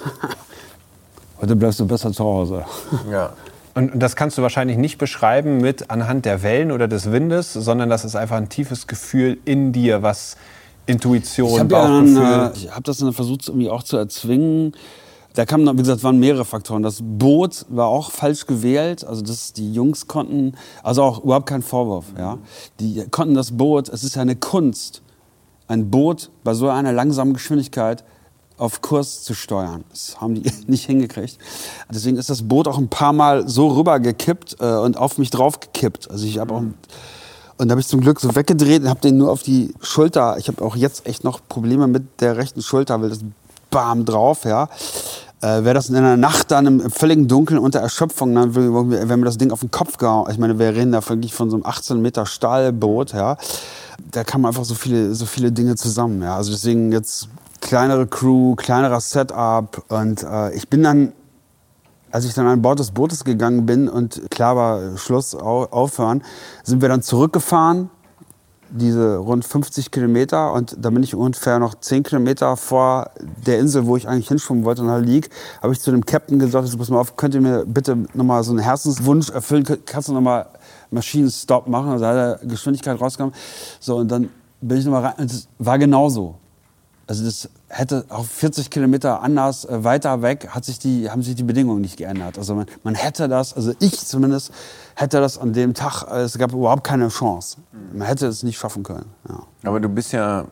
bleibst du besser zu Hause. Ja. Und das kannst du wahrscheinlich nicht beschreiben mit anhand der Wellen oder des Windes, sondern das ist einfach ein tiefes Gefühl in dir, was Intuition, Bauchgefühl... Ich habe das dann versucht, irgendwie auch zu erzwingen. Da kamen, wie gesagt, waren mehrere Faktoren. Das Boot war auch falsch gewählt. Also die Jungs konnten, also auch überhaupt kein Vorwurf. Ja. Die konnten das Boot, es ist ja eine Kunst, ein Boot bei so einer langsamen Geschwindigkeit auf Kurs zu steuern. Das haben die nicht hingekriegt. Deswegen ist das Boot auch ein paar Mal so rübergekippt und auf mich draufgekippt. Also ich habe auch... Und da habe ich zum Glück so weggedreht und habe den nur auf die Schulter. Ich habe auch jetzt echt noch Probleme mit der rechten Schulter, weil das bam drauf, ja. Wäre das in der Nacht dann im völligen Dunkeln unter Erschöpfung, dann wäre mir das Ding auf den Kopf gehauen. Ich meine, wir reden da wirklich von so einem 18 Meter Stahlboot, ja. Da kamen einfach so viele Dinge zusammen, ja. Also deswegen jetzt kleinere Crew, kleinerer Setup und ich bin dann, als ich dann an Bord des Bootes gegangen bin und klar war, Schluss, aufhören, sind wir dann zurückgefahren, diese rund 50 Kilometer. Und da bin ich ungefähr noch 10 Kilometer vor der Insel, wo ich eigentlich hinschwimmen wollte und da lieg, habe ich zu dem Captain gesagt, pass mal auf, könnt ihr mir bitte nochmal so einen Herzenswunsch erfüllen, kannst du nochmal Maschinenstopp machen? Also da hat er Geschwindigkeit rausgekommen. So, und dann bin ich nochmal rein und es war genauso. Also das hätte auf 40 Kilometer anders weiter weg haben sich die Bedingungen nicht geändert. Also man hätte das, also ich zumindest hätte das an dem Tag, es gab überhaupt keine Chance. Man hätte es nicht schaffen können. Ja. Aber du bist ja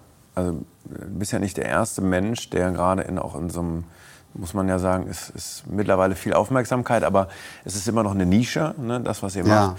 nicht der erste Mensch, der gerade auch in so einem, muss man ja sagen, ist mittlerweile viel Aufmerksamkeit, aber es ist immer noch eine Nische, ne, das, was ihr macht.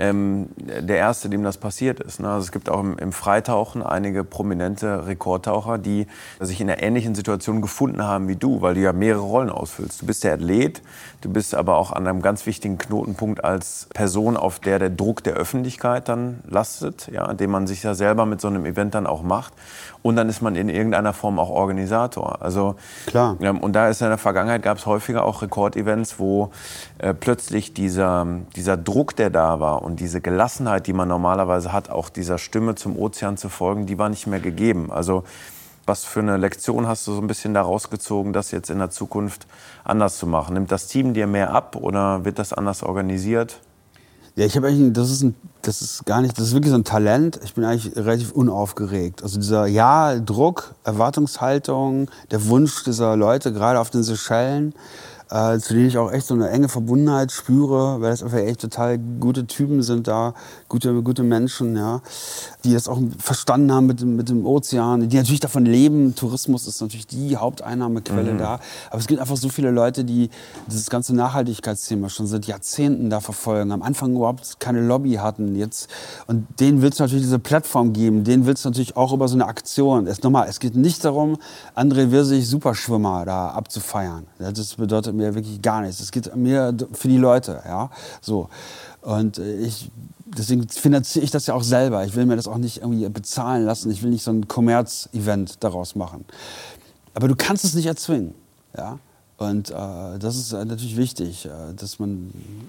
Der Erste, dem das passiert ist. Ne? Also es gibt auch im Freitauchen einige prominente Rekordtaucher, die sich in einer ähnlichen Situation gefunden haben wie du, weil du ja mehrere Rollen ausfüllst. Du bist der Athlet, du bist aber auch an einem ganz wichtigen Knotenpunkt als Person, auf der Druck der Öffentlichkeit dann lastet, ja, den man sich ja selber mit so einem Event dann auch macht. Und dann ist man in irgendeiner Form auch Organisator. Also, klar. Und da ist in der Vergangenheit gab es häufiger auch Rekordevents, wo plötzlich dieser Druck, der da war und diese Gelassenheit, die man normalerweise hat, auch dieser Stimme zum Ozean zu folgen, die war nicht mehr gegeben. Also was für eine Lektion hast du so ein bisschen daraus gezogen, das jetzt in der Zukunft anders zu machen? Nimmt das Team dir mehr ab oder wird das anders organisiert? Ja, ich habe eigentlich, das ist wirklich so ein Talent. Ich bin eigentlich relativ unaufgeregt. Also dieser Druck, Erwartungshaltung, der Wunsch dieser Leute, gerade auf den Seychellen, zu denen ich auch echt so eine enge Verbundenheit spüre, weil das einfach echt total gute Typen sind da, gute Menschen, ja, die das auch verstanden haben mit dem Ozean, die natürlich davon leben. Tourismus ist natürlich die Haupteinnahmequelle da. Aber es gibt einfach so viele Leute, die dieses ganze Nachhaltigkeitsthema schon seit Jahrzehnten da verfolgen, am Anfang überhaupt keine Lobby hatten. Und denen willst du natürlich diese Plattform geben, denen willst du natürlich auch über so eine Aktion. Es geht nicht darum, André Wirsig Superschwimmer da abzufeiern. Das bedeutet mir wirklich gar nichts. Es geht mir für die Leute, ja, so. Und deswegen finanziere ich das ja auch selber. Ich will mir das auch nicht irgendwie bezahlen lassen. Ich will nicht so ein Kommerz-Event daraus machen. Aber du kannst es nicht erzwingen, ja. Und das ist natürlich wichtig, dass man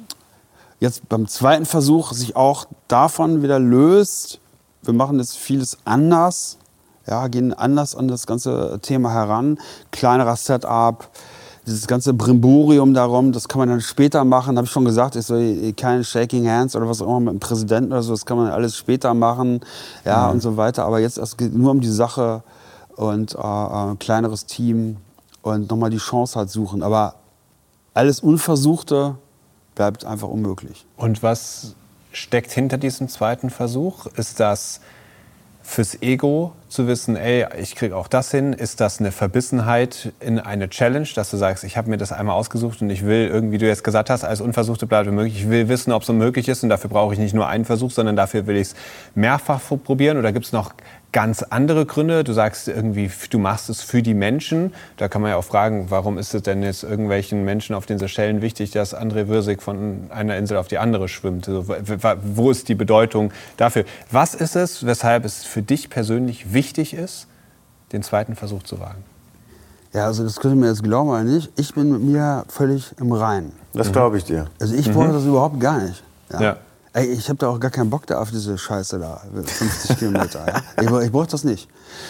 jetzt beim zweiten Versuch sich auch davon wieder löst. Wir machen jetzt vieles anders, ja, gehen anders an das ganze Thema heran. Kleinerer Setup. Dieses ganze Brimborium darum, das kann man dann später machen, habe ich schon gesagt, ist so keine Shaking Hands oder was auch immer mit dem Präsidenten oder so, das kann man alles später machen, ja, und so weiter. Aber jetzt es geht nur um die Sache und kleineres Team und nochmal die Chance halt suchen. Aber alles Unversuchte bleibt einfach unmöglich. Und was steckt hinter diesem zweiten Versuch? Ist das fürs Ego zu wissen, ey, ich kriege auch das hin? Ist das eine Verbissenheit in eine Challenge, dass du sagst, ich habe mir das einmal ausgesucht und ich will, irgendwie du jetzt gesagt hast, alles Unversuchte bleibt möglich. Ich will wissen, ob es so möglich ist und dafür brauche ich nicht nur einen Versuch, sondern dafür will ich es mehrfach probieren? Oder gibt es noch ganz andere Gründe? Du sagst irgendwie, du machst es für die Menschen. Da kann man ja auch fragen, warum ist es denn jetzt irgendwelchen Menschen auf den Seychellen wichtig, dass André Wirsig von einer Insel auf die andere schwimmt? Also, wo ist die Bedeutung dafür? Was ist es, weshalb es für dich persönlich wichtig ist, den zweiten Versuch zu wagen? Ja, also das könnt ihr mir jetzt glauben oder nicht. Ich bin mit mir völlig im Reinen. Das glaube ich dir. Also ich brauche das überhaupt gar nicht. Ja. Ey, ich habe da auch gar keinen Bock da auf diese Scheiße da, 50 Kilometer. Ja? Ich brauche das nicht.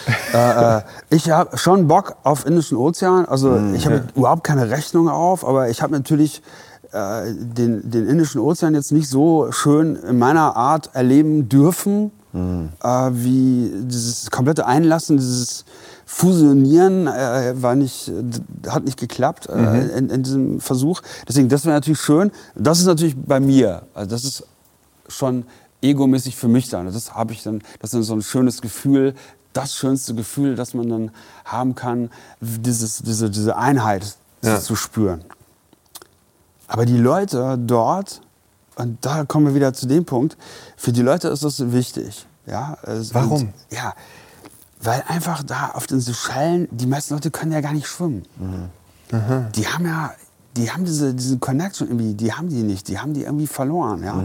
Ich habe schon Bock auf Indischen Ozean. Also ich habe überhaupt keine Rechnung auf, aber ich habe natürlich den Indischen Ozean jetzt nicht so schön in meiner Art erleben dürfen, wie dieses komplette Einlassen, dieses fusionieren hat nicht geklappt in diesem Versuch. Deswegen, das wäre natürlich schön. Das ist natürlich bei mir. Also das ist schon egomäßig für mich dann. Das habe ich dann. Das ist so ein schönes Gefühl. Das schönste Gefühl, das man dann haben kann, diese Einheit zu spüren. Aber die Leute dort, und da kommen wir wieder zu dem Punkt, für die Leute ist das wichtig. Ja? Warum? Und, ja, weil einfach da auf den Seychellen, die meisten Leute können ja gar nicht schwimmen. Mhm. Die haben diese Connection irgendwie, die haben die nicht, die haben die irgendwie verloren. Ja?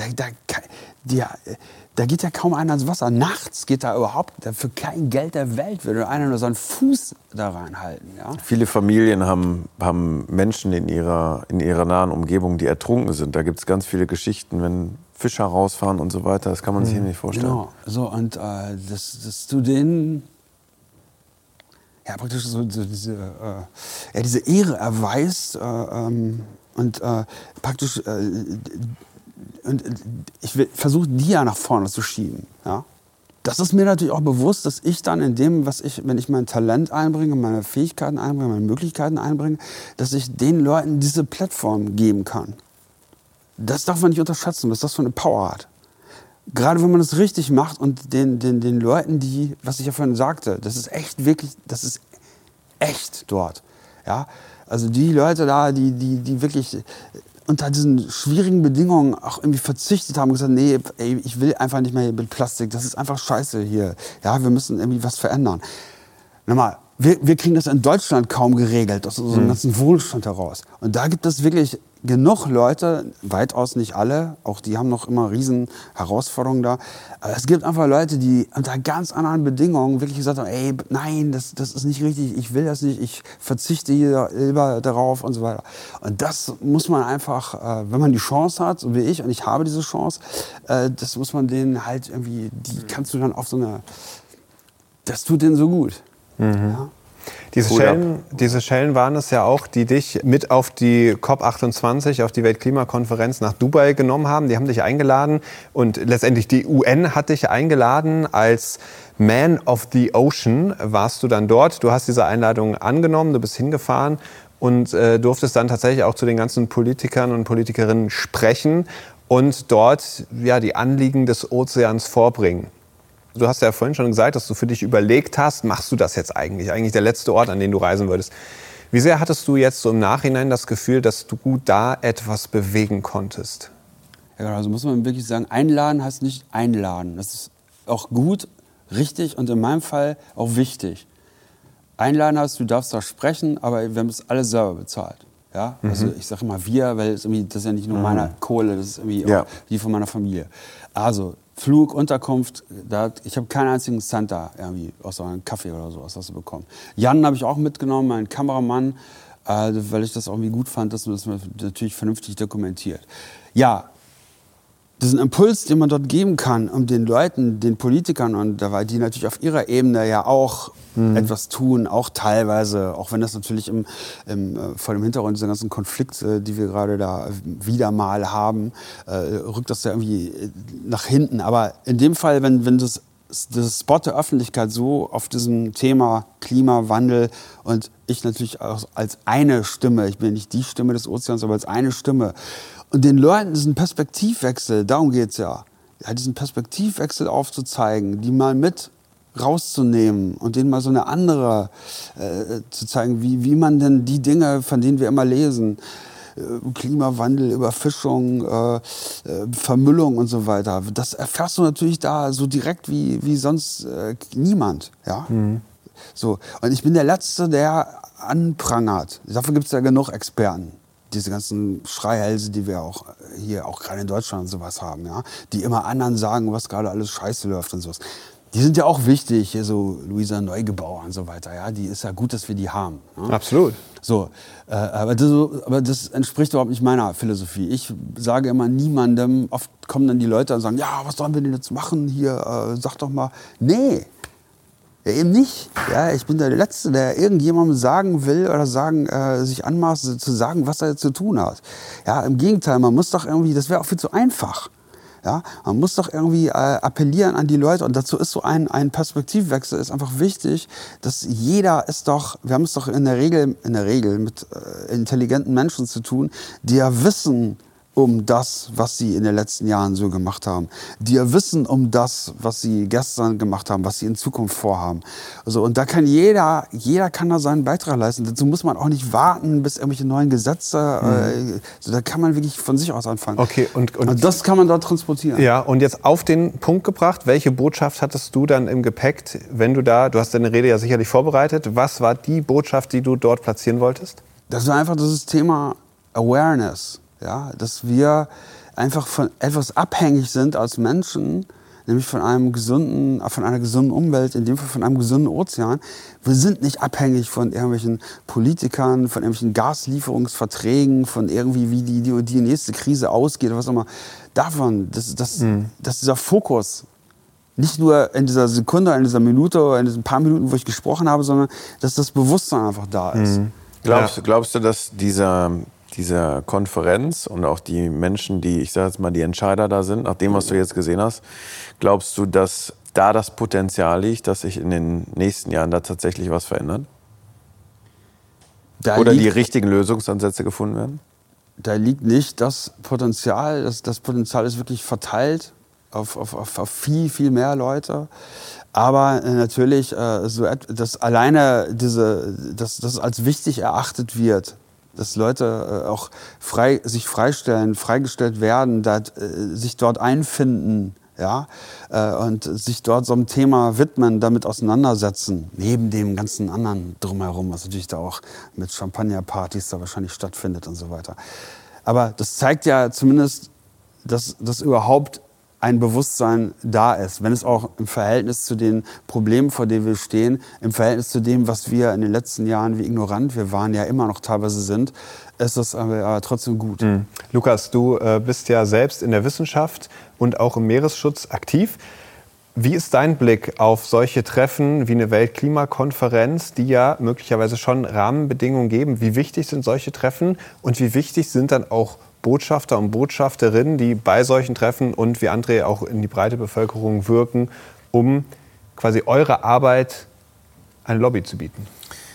Da geht ja kaum einer ans Wasser. Nachts geht da überhaupt, für kein Geld der Welt würde einer nur seinen Fuß da reinhalten. Ja? Viele Familien haben Menschen in ihrer nahen Umgebung, die ertrunken sind. Da gibt es ganz viele Geschichten, wenn Fischer rausfahren und so weiter. Das kann man sich hier nicht vorstellen. Genau. So, und dass du denen praktisch so diese Ehre erweist und praktisch und ich versuche die ja nach vorne zu schieben. Ja? Das ist mir natürlich auch bewusst, dass ich dann in dem, wenn ich mein Talent einbringe, meine Fähigkeiten einbringe, meine Möglichkeiten einbringe, dass ich den Leuten diese Plattform geben kann. Das darf man nicht unterschätzen, was das für eine Power hat. Gerade wenn man das richtig macht und den Leuten, was ich ja vorhin sagte, das ist echt dort. Ja? Also die Leute da, die wirklich unter diesen schwierigen Bedingungen auch irgendwie verzichtet haben und gesagt, nee, ey, ich will einfach nicht mehr mit Plastik, das ist einfach scheiße hier. Ja, wir müssen irgendwie was verändern. Nochmal, wir kriegen das in Deutschland kaum geregelt, aus unserem ganzen Wohlstand heraus. Und da gibt es wirklich genug Leute, weitaus nicht alle, auch die haben noch immer riesen Herausforderungen da. Aber es gibt einfach Leute, die unter ganz anderen Bedingungen wirklich gesagt haben, ey, nein, das ist nicht richtig, ich will das nicht, ich verzichte hier lieber darauf und so weiter. Und das muss man einfach, wenn man die Chance hat, so wie ich, und ich habe diese Chance, das muss man denen halt irgendwie, die kannst du dann auf so eine, das tut denen so gut. Mhm. Ja? Diese Schellen waren es ja auch, die dich mit auf die COP28, auf die Weltklimakonferenz nach Dubai genommen haben. Die haben dich eingeladen und letztendlich die UN hat dich eingeladen. Als Man of the Ocean warst du dann dort. Du hast diese Einladung angenommen, du bist hingefahren und durftest dann tatsächlich auch zu den ganzen Politikern und Politikerinnen sprechen und dort die Anliegen des Ozeans vorbringen. Du hast ja vorhin schon gesagt, dass du für dich überlegt hast, machst du das jetzt eigentlich? Eigentlich der letzte Ort, an den du reisen würdest. Wie sehr hattest du jetzt so im Nachhinein das Gefühl, dass du da etwas bewegen konntest? Ja, also muss man wirklich sagen, einladen heißt nicht einladen. Das ist auch gut, richtig und in meinem Fall auch wichtig. Einladen heißt, du darfst da sprechen, aber wir haben es alle selber bezahlt. Ja? Also ich sage immer wir, weil das ist ja nicht nur meine Kohle, das ist irgendwie auch die von meiner Familie. Also Flug, Unterkunft, ich habe keinen einzigen Cent da irgendwie, außer einen Kaffee oder sowas hast du bekommen. Jan habe ich auch mitgenommen, meinen Kameramann, weil ich das irgendwie gut fand, dass man das natürlich vernünftig dokumentiert. Ja, diesen Impuls, den man dort geben kann, um den Leuten, den Politikern, und die natürlich auf ihrer Ebene ja auch etwas tun, auch teilweise, auch wenn das natürlich vor dem Hintergrund dieser ganzen Konflikte, die wir gerade da wieder mal haben, rückt das ja irgendwie nach hinten. Aber in dem Fall, wenn das Spot der Öffentlichkeit so auf diesem Thema Klimawandel und ich natürlich auch als eine Stimme, ich bin nicht die Stimme des Ozeans, aber als eine Stimme, und den Leuten diesen Perspektivwechsel, darum geht's ja, diesen Perspektivwechsel aufzuzeigen, die mal mit rauszunehmen und denen mal so eine andere zu zeigen, wie man denn die Dinge, von denen wir immer lesen, Klimawandel, Überfischung, Vermüllung und so weiter, das erfährst du natürlich da so direkt wie sonst niemand. Ja? So. Und ich bin der Letzte, der anprangert. Dafür gibt es ja genug Experten. Diese ganzen Schreihälse, die wir auch hier, auch gerade in Deutschland und sowas haben, ja? Die immer anderen sagen, was gerade alles scheiße läuft und sowas. Die sind ja auch wichtig, hier so Luisa Neugebauer und so weiter. Ja? Die ist ja gut, dass wir die haben. Ja? Absolut. So, aber das entspricht überhaupt nicht meiner Philosophie. Ich sage immer niemandem, oft kommen dann die Leute und sagen, ja, was sollen wir denn jetzt machen hier, sag doch mal. Nee. Ja, eben nicht. Ja, ich bin der Letzte, der irgendjemandem sagen will oder sich anmaßt zu sagen, was er jetzt zu tun hat. Ja, im Gegenteil, man muss doch irgendwie, das wäre auch viel zu einfach. Ja? Man muss doch irgendwie appellieren an die Leute. Und dazu ist so ein Perspektivwechsel ist einfach wichtig, dass wir haben es doch in der Regel mit intelligenten Menschen zu tun, die ja wissen um das, was sie in den letzten Jahren so gemacht haben. Die ja wissen um das, was sie gestern gemacht haben, was sie in Zukunft vorhaben. Also, und da kann jeder kann da seinen Beitrag leisten. Dazu muss man auch nicht warten, bis irgendwelche neuen Gesetze, da kann man wirklich von sich aus anfangen. Okay, und das kann man dort transportieren. Ja, und jetzt auf den Punkt gebracht, welche Botschaft hattest du dann im Gepäck, wenn du hast deine Rede ja sicherlich vorbereitet, was war die Botschaft, die du dort platzieren wolltest? Das war einfach das Thema Awareness. Ja, dass wir einfach von etwas abhängig sind als Menschen, nämlich von einer gesunden Umwelt, in dem Fall von einem gesunden Ozean. Wir sind nicht abhängig von irgendwelchen Politikern, von irgendwelchen Gaslieferungsverträgen, von irgendwie, wie die nächste Krise ausgeht oder was auch immer. Davon, dass dieser Fokus nicht nur in dieser Sekunde, in dieser Minute oder in diesen paar Minuten, wo ich gesprochen habe, sondern dass das Bewusstsein einfach da ist. Glaubst du, dass dieser Konferenz und auch die Menschen, die, ich sage jetzt mal, die Entscheider da sind, nach dem, was du jetzt gesehen hast, glaubst du, dass da das Potenzial liegt, dass sich in den nächsten Jahren da tatsächlich was verändert? Oder die richtigen Lösungsansätze gefunden werden? Da liegt nicht das Potenzial. Das Potenzial ist wirklich verteilt auf viel, viel mehr Leute. Aber natürlich, dass alleine das als wichtig erachtet wird, dass Leute auch freigestellt werden, sich dort einfinden, ja, und sich dort so einem Thema widmen, damit auseinandersetzen, neben dem ganzen anderen drumherum, was natürlich da auch mit Champagnerpartys da wahrscheinlich stattfindet und so weiter. Aber das zeigt ja zumindest, dass überhaupt ein Bewusstsein da ist, wenn es auch im Verhältnis zu den Problemen, vor denen wir stehen, im Verhältnis zu dem, was wir in den letzten Jahren, wie ignorant wir waren, ja immer noch teilweise sind, ist das aber trotzdem gut. Lukas, du bist ja selbst in der Wissenschaft und auch im Meeresschutz aktiv. Wie ist dein Blick auf solche Treffen wie eine Weltklimakonferenz, die ja möglicherweise schon Rahmenbedingungen geben? Wie wichtig sind solche Treffen und wie wichtig sind dann auch Botschafter und Botschafterinnen, die bei solchen Treffen und wie André auch in die breite Bevölkerung wirken, um quasi eure Arbeit eine Lobby zu bieten?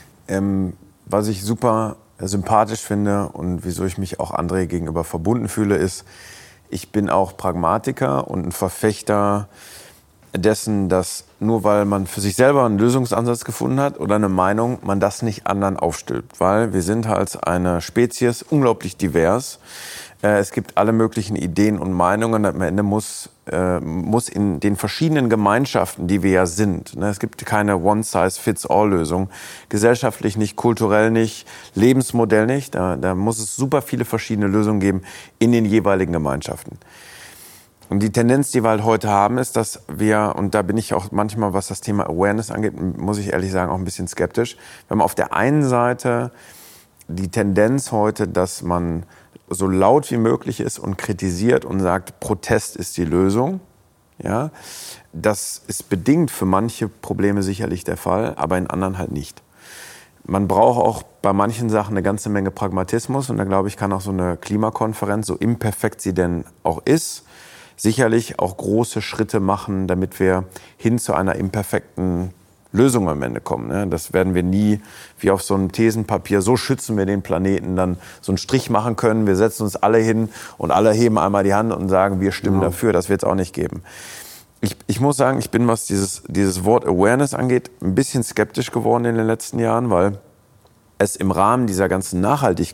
Was ich super sympathisch finde und wieso ich mich auch André gegenüber verbunden fühle, ist, ich bin auch Pragmatiker und ein Verfechter dessen, dass nur weil man für sich selber einen Lösungsansatz gefunden hat oder eine Meinung, man das nicht anderen aufstülpt. Weil wir sind als eine Spezies unglaublich divers. Es gibt alle möglichen Ideen und Meinungen. Am Ende muss in den verschiedenen Gemeinschaften, die wir ja sind, es gibt keine One-Size-Fits-All-Lösung, gesellschaftlich nicht, kulturell nicht, Lebensmodell nicht. Da muss es super viele verschiedene Lösungen geben in den jeweiligen Gemeinschaften. Und die Tendenz, die wir halt heute haben, ist, dass wir, und da bin ich auch manchmal, was das Thema Awareness angeht, muss ich ehrlich sagen, auch ein bisschen skeptisch. Wir haben auf der einen Seite die Tendenz heute, dass man so laut wie möglich ist und kritisiert und sagt, Protest ist die Lösung. Ja, das ist bedingt für manche Probleme sicherlich der Fall, aber in anderen halt nicht. Man braucht auch bei manchen Sachen eine ganze Menge Pragmatismus und da glaube ich, kann auch so eine Klimakonferenz, so imperfekt sie denn auch ist, sicherlich auch große Schritte machen, damit wir hin zu einer imperfekten Lösung am Ende kommen. Das werden wir nie wie auf so einem Thesenpapier, so schützen wir den Planeten, dann so einen Strich machen können. Wir setzen uns alle hin und alle heben einmal die Hand und sagen, wir stimmen dafür. Das wird es auch nicht geben. Ich muss sagen, ich bin, was dieses Wort Awareness angeht, ein bisschen skeptisch geworden in den letzten Jahren, weil es im Rahmen dieser ganzen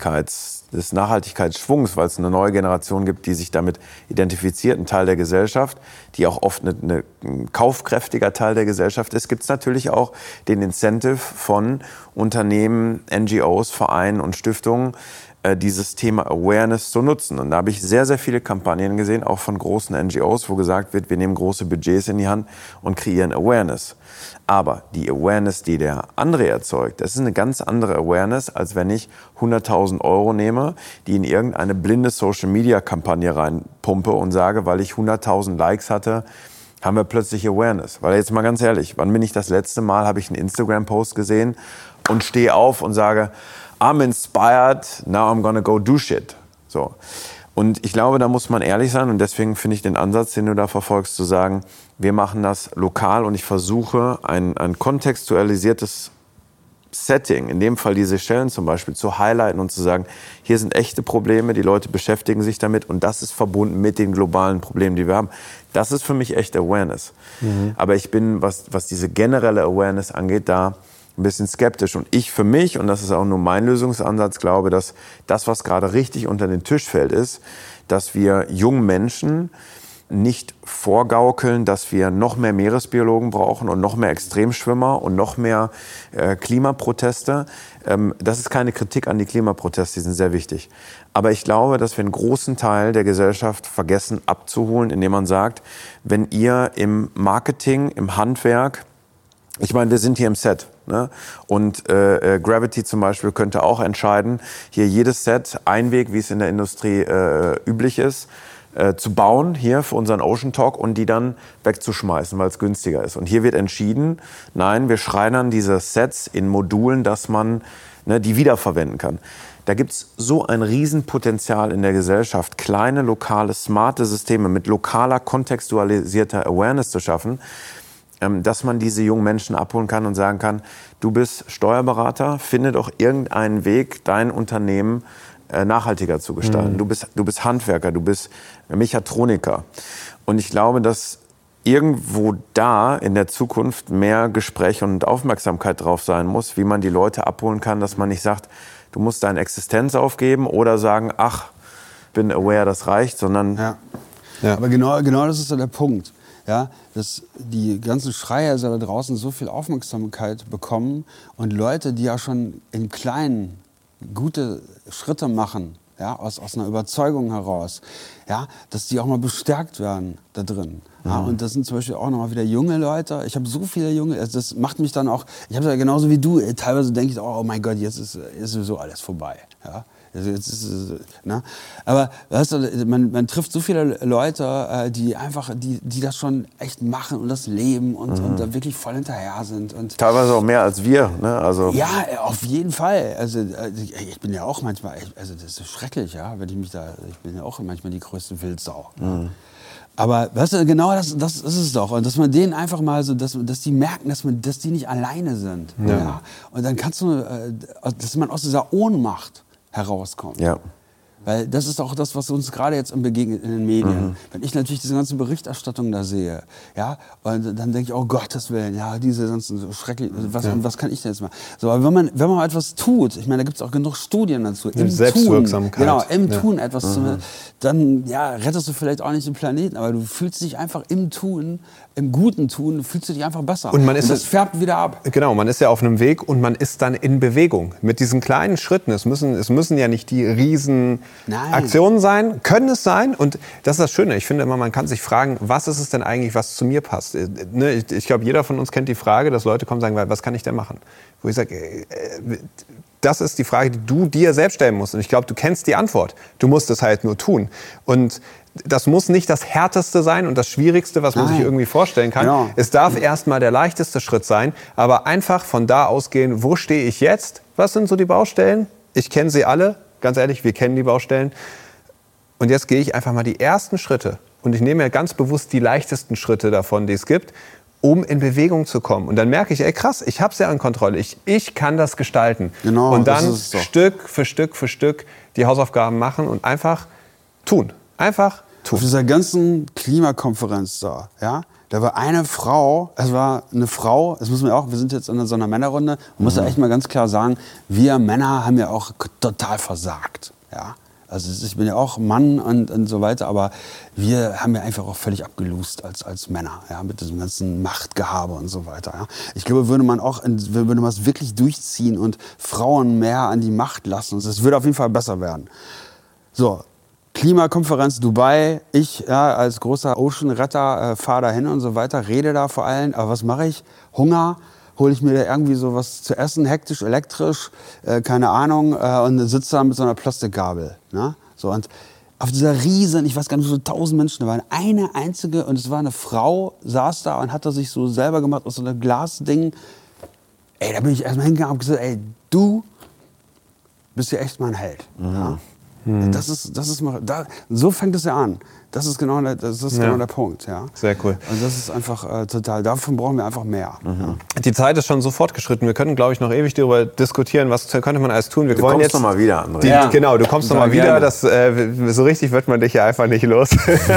des Nachhaltigkeitsschwungs, weil es eine neue Generation gibt, die sich damit identifiziert, ein Teil der Gesellschaft, die auch oft ein kaufkräftiger Teil der Gesellschaft ist, gibt es natürlich auch den Incentive von Unternehmen, NGOs, Vereinen und Stiftungen, dieses Thema Awareness zu nutzen. Und da habe ich sehr, sehr viele Kampagnen gesehen, auch von großen NGOs, wo gesagt wird, wir nehmen große Budgets in die Hand und kreieren Awareness. Aber die Awareness, die der André erzeugt, das ist eine ganz andere Awareness, als wenn ich 100.000 € nehme, die in irgendeine blinde Social-Media-Kampagne reinpumpe und sage, weil ich 100.000 Likes hatte, haben wir plötzlich Awareness. Weil jetzt mal ganz ehrlich, wann bin ich das letzte Mal, habe ich einen Instagram-Post gesehen und stehe auf und sage, I'm inspired, now I'm gonna go do shit. So. Und ich glaube, da muss man ehrlich sein und deswegen finde ich den Ansatz, den du da verfolgst, zu sagen, wir machen das lokal und ich versuche ein kontextualisiertes Setting, in dem Fall diese Stellen zum Beispiel, zu highlighten und zu sagen, hier sind echte Probleme, die Leute beschäftigen sich damit und das ist verbunden mit den globalen Problemen, die wir haben. Das ist für mich echte Awareness. Aber ich bin, was diese generelle Awareness angeht, da ein bisschen skeptisch. Und ich für mich, und das ist auch nur mein Lösungsansatz, glaube, dass das, was gerade richtig unter den Tisch fällt, ist, dass wir jungen Menschen nicht vorgaukeln, dass wir noch mehr Meeresbiologen brauchen und noch mehr Extremschwimmer und noch mehr Klimaproteste. Das ist keine Kritik an die Klimaproteste, die sind sehr wichtig. Aber ich glaube, dass wir einen großen Teil der Gesellschaft vergessen abzuholen, indem man sagt, wenn ihr im Marketing, im Handwerk, ich meine, wir sind hier im Set, ne? Und Gravity zum Beispiel könnte auch entscheiden, hier jedes Set, Einweg, wie es in der Industrie üblich ist, zu bauen, hier für unseren Ocean Talk und die dann wegzuschmeißen, weil es günstiger ist. Und hier wird entschieden, nein, wir schreinern diese Sets in Modulen, dass man die wiederverwenden kann. Da gibt es so ein Riesenpotenzial in der Gesellschaft, kleine, lokale, smarte Systeme mit lokaler, kontextualisierter Awareness zu schaffen, dass man diese jungen Menschen abholen kann und sagen kann, du bist Steuerberater, finde doch irgendeinen Weg, dein Unternehmen nachhaltiger zu gestalten. Du bist Handwerker, du bist Mechatroniker. Und ich glaube, dass irgendwo da in der Zukunft mehr Gespräch und Aufmerksamkeit drauf sein muss, wie man die Leute abholen kann, dass man nicht sagt, du musst deine Existenz aufgeben oder sagen, ach, bin aware, das reicht, sondern... Ja. Aber genau das ist so der Punkt. Ja, dass die ganzen Schreihälse da draußen so viel Aufmerksamkeit bekommen und Leute, die ja schon im Kleinen gute Schritte machen, ja, aus einer Überzeugung heraus, ja, dass die auch mal bestärkt werden da drin. Ja, und das sind zum Beispiel auch nochmal wieder junge Leute. Ich habe so viele junge, das macht mich dann auch, ich habe ja genauso wie du, teilweise denke ich, oh mein Gott, jetzt ist sowieso alles vorbei. Ja. Also jetzt ist, ne? Aber weißt du, man trifft so viele Leute, die einfach, die das schon echt machen und das leben und da wirklich voll hinterher sind. Und teilweise auch mehr als wir. Ne? Also ja, auf jeden Fall. Also ich bin ja auch manchmal, also das ist schrecklich, ja, wenn ich bin ja auch manchmal die größte Wildsau. Ne? Aber weißt du, genau das ist es doch. Und dass man denen einfach mal so, dass die merken, dass die nicht alleine sind. Ja. Ja? Und dann kannst du, dass man aus dieser Ohnmacht herauskommt. Ja. Weil das ist auch das, was uns gerade jetzt begegnet in den Medien. Wenn ich natürlich diese ganze Berichterstattung da sehe, ja, und dann denke ich, oh Gottes Willen, ja, diese ganzen so schrecklich, was kann ich denn jetzt machen? So, aber wenn man mal etwas tut, ich meine, da gibt es auch genug Studien dazu, im Selbstwirksamkeit. Tun, genau, im Tun etwas zu, dann rettest du vielleicht auch nicht den Planeten, aber du fühlst dich einfach im Tun, im guten Tun, fühlst du dich einfach besser. Und das färbt wieder ab. Genau, man ist ja auf einem Weg und man ist dann in Bewegung. Mit diesen kleinen Schritten, es müssen ja nicht die riesen Aktionen sein, können es sein. Und das ist das Schöne. Ich finde immer, man kann sich fragen, was ist es denn eigentlich, was zu mir passt? Ich glaube, jeder von uns kennt die Frage, dass Leute kommen und sagen, was kann ich denn machen? Wo ich sage, das ist die Frage, die du dir selbst stellen musst. Und ich glaube, du kennst die Antwort. Du musst es halt nur tun. Und das muss nicht das Härteste sein und das Schwierigste, was man sich irgendwie vorstellen kann. Genau. Es darf erstmal der leichteste Schritt sein, aber einfach von da ausgehen, wo stehe ich jetzt? Was sind so die Baustellen? Ich kenne sie alle, ganz ehrlich, wir kennen die Baustellen. Und jetzt gehe ich einfach mal die ersten Schritte und ich nehme mir ganz bewusst die leichtesten Schritte davon, die es gibt, um in Bewegung zu kommen. Und dann merke ich, ey krass, ich habe es ja in Kontrolle, ich kann das gestalten. Genau, und dann Stück für Stück die Hausaufgaben machen und einfach tun. Einfach tun. Auf dieser ganzen Klimakonferenz da, ja, da war eine Frau, das müssen wir auch, wir sind jetzt in so einer Männerrunde, man muss ja echt mal ganz klar sagen, wir Männer haben ja auch total versagt, ja. Also ich bin ja auch Mann und so weiter, aber wir haben ja einfach auch völlig abgelust als Männer, ja, mit diesem ganzen Machtgehabe und so weiter. Ja. Ich glaube, würde man es wirklich durchziehen und Frauen mehr an die Macht lassen, es würde auf jeden Fall besser werden. So, Klimakonferenz Dubai, ich als großer Ocean-Retter fahre da hin und so weiter, rede da vor allem, aber was mache ich? Hunger, hole ich mir da irgendwie so was zu essen, hektisch, elektrisch, keine Ahnung, und sitze da mit so einer Plastikgabel. Ne? So, und auf dieser riesen, ich weiß gar nicht, so 1000 Menschen, da war eine einzige, und es war eine Frau, saß da und hat das sich so selber gemacht aus so einem Glasding. Da bin ich erstmal hingegangen und gesagt, du bist ja echt mal ein Held. Ja? So fängt es ja an. Das ist genau der Punkt. Ja. Sehr cool. Und das ist einfach total, davon brauchen wir einfach mehr. Ja. Die Zeit ist schon so fortgeschritten. Wir können, glaube ich, noch ewig darüber diskutieren, was könnte man alles tun. Du kommst noch mal wieder, André. Genau, du kommst noch mal wieder. So richtig wird man dich ja einfach nicht los.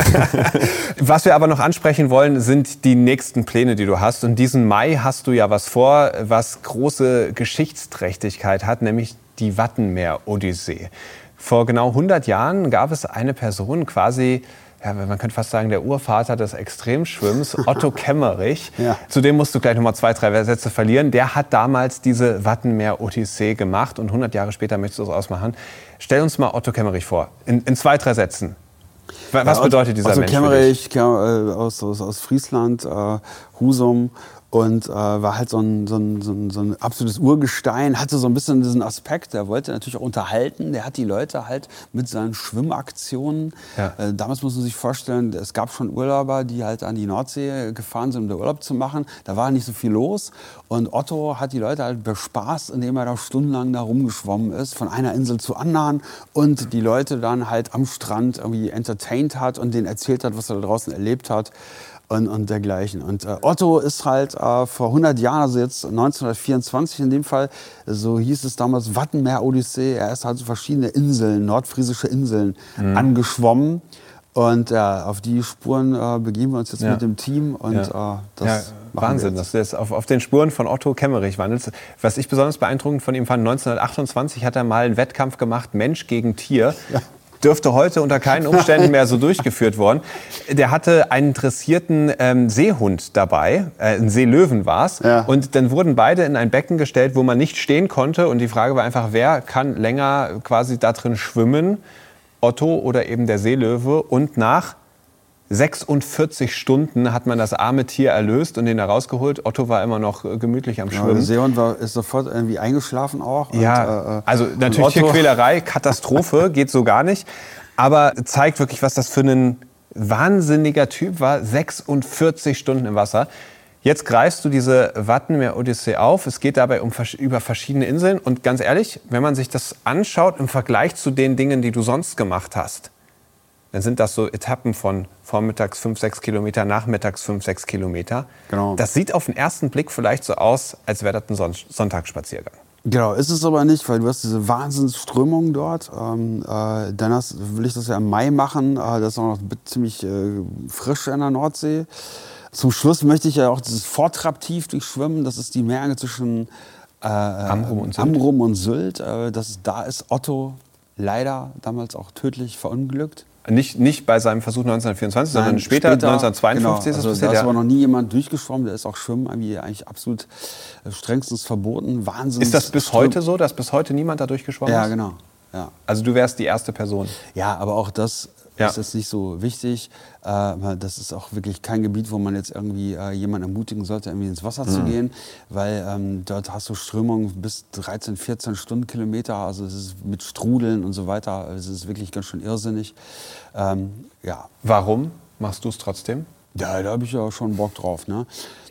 Was wir aber noch ansprechen wollen, sind die nächsten Pläne, die du hast. Und diesen Mai hast du ja was vor, was große Geschichtsträchtigkeit hat, nämlich die Wattenmeer-Odyssee. Vor genau 100 Jahren gab es eine Person, quasi, ja, man könnte fast sagen, der Urvater des Extremschwimmens, Otto Kemmerich. Ja. Zu dem musst du gleich noch mal 2, 3 Sätze verlieren. Der hat damals diese Wattenmeer-Odyssee gemacht und 100 Jahre später möchtest du es ausmachen. Stell uns mal Otto Kemmerich vor, in 2, 3 Sätzen. Was bedeutet dieser Mensch für dich? Otto Kemmerich aus Friesland, Husum. Und war halt so ein absolutes Urgestein, hatte so ein bisschen diesen Aspekt, der wollte natürlich auch unterhalten, der hat die Leute halt mit seinen Schwimmaktionen. Ja. Damals muss man sich vorstellen, es gab schon Urlauber, die halt an die Nordsee gefahren sind, um den Urlaub zu machen. Da war nicht so viel los. Und Otto hat die Leute halt bespaßt, indem er da stundenlang da rumgeschwommen ist, von einer Insel zur anderen. Und die Leute dann halt am Strand irgendwie entertained hat und denen erzählt hat, was er da draußen erlebt hat. Und dergleichen. Und Otto ist halt vor 100 Jahren, also jetzt 1924 in dem Fall, so hieß es damals, Wattenmeer-Odyssee. Er ist halt so verschiedene Inseln, nordfriesische Inseln, angeschwommen. Und auf die Spuren begeben wir uns jetzt mit dem Team. Und das Wahnsinn, dass du jetzt auf den Spuren von Otto Kemmerich wandelst. Was ich besonders beeindruckend von ihm fand, 1928 hat er mal einen Wettkampf gemacht, Mensch gegen Tier. Ja. Dürfte heute unter keinen Umständen mehr so durchgeführt worden. Der hatte einen dressierten Seehund dabei, ein Seelöwen war's. Ja. Und dann wurden beide in ein Becken gestellt, wo man nicht stehen konnte. Und die Frage war einfach, wer kann länger quasi da drin schwimmen? Otto oder eben der Seelöwe. Und nach 46 Stunden hat man das arme Tier erlöst und den da rausgeholt. Otto war immer noch gemütlich am Schwimmen. Ja, der Seehund ist sofort irgendwie eingeschlafen auch. Ja, und, also natürlich Tierquälerei, Katastrophe, geht so gar nicht. Aber zeigt wirklich, was das für ein wahnsinniger Typ war. 46 Stunden im Wasser. Jetzt greifst du diese Wattenmeer-Odyssee auf. Es geht dabei über verschiedene Inseln. Und ganz ehrlich, wenn man sich das anschaut im Vergleich zu den Dingen, die du sonst gemacht hast, dann sind das so Etappen von vormittags 5, 6 Kilometer, nachmittags 5, 6 Kilometer. Genau. Das sieht auf den ersten Blick vielleicht so aus, als wäre das ein Sonntagsspaziergang. Genau, ist es aber nicht, weil du hast diese Wahnsinnsströmung dort. Dann will ich das ja im Mai machen. Das ist auch noch ziemlich frisch in der Nordsee. Zum Schluss möchte ich ja auch dieses Vortraptief durchschwimmen. Das ist die Meere zwischen Amrum und Sylt. Da ist Otto leider damals auch tödlich verunglückt. Nicht bei seinem Versuch 1924, sondern später 1952 genau. Ist das passiert. Da ist aber noch nie jemand durchgeschwommen. Der ist auch Schwimmen eigentlich absolut strengstens verboten. Wahnsinn. Ist das bis heute so, dass bis heute niemand da durchgeschwommen ist? Ja, genau. Ja. Also du wärst die erste Person? Ja, aber auch das ist jetzt nicht so wichtig. Das ist auch wirklich kein Gebiet, wo man jetzt irgendwie jemanden ermutigen sollte, irgendwie ins Wasser zu gehen, weil dort hast du Strömungen bis 13, 14 Stundenkilometer. Also es ist mit Strudeln und so weiter. Es ist wirklich ganz schön irrsinnig. Ja. Warum machst du es trotzdem? Ja, da habe ich ja schon Bock drauf. Ne?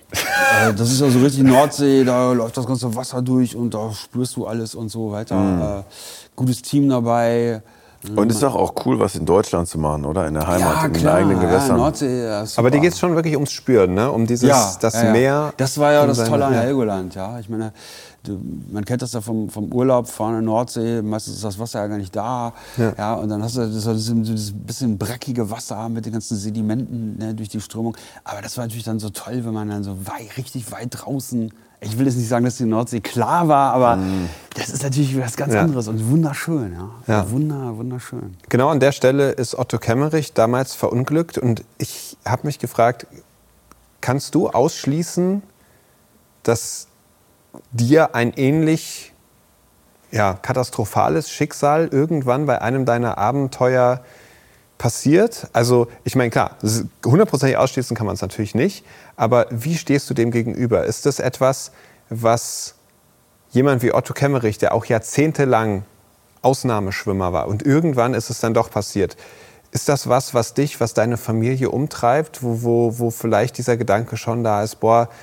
Das ist ja so richtig Nordsee, da läuft das ganze Wasser durch und da spürst du alles und so weiter. Gutes Team dabei. Und ist doch auch cool, was in Deutschland zu machen, oder? In der Heimat, in den eigenen Gewässern. Ja, Nordsee, aber dir geht es schon wirklich ums Spüren, ne? Um das Meer. Das war ja das Tolle an Helgoland, ja. Ich meine, man kennt das ja vom Urlaub, fahren in der Nordsee, meistens ist das Wasser ja gar nicht da. Ja, und dann hast du dieses bisschen breckige Wasser mit den ganzen Sedimenten, ne, durch die Strömung. Aber das war natürlich dann so toll, wenn man dann so richtig weit draußen. Ich will jetzt nicht sagen, dass die Nordsee klar war, aber das ist natürlich was ganz anderes und wunderschön. Ja. Wunderschön. Genau an der Stelle ist Otto Kemmerich damals verunglückt und ich habe mich gefragt, kannst du ausschließen, dass dir ein ähnlich katastrophales Schicksal irgendwann bei einem deiner Abenteuer passiert? Also ich meine, klar, 100% ausschließen kann man es natürlich nicht, aber wie stehst du dem gegenüber? Ist das etwas, was jemand wie Otto Kemmerich, der auch jahrzehntelang Ausnahmeschwimmer war und irgendwann ist es dann doch passiert, ist das was dich, was deine Familie umtreibt, wo vielleicht dieser Gedanke schon da ist,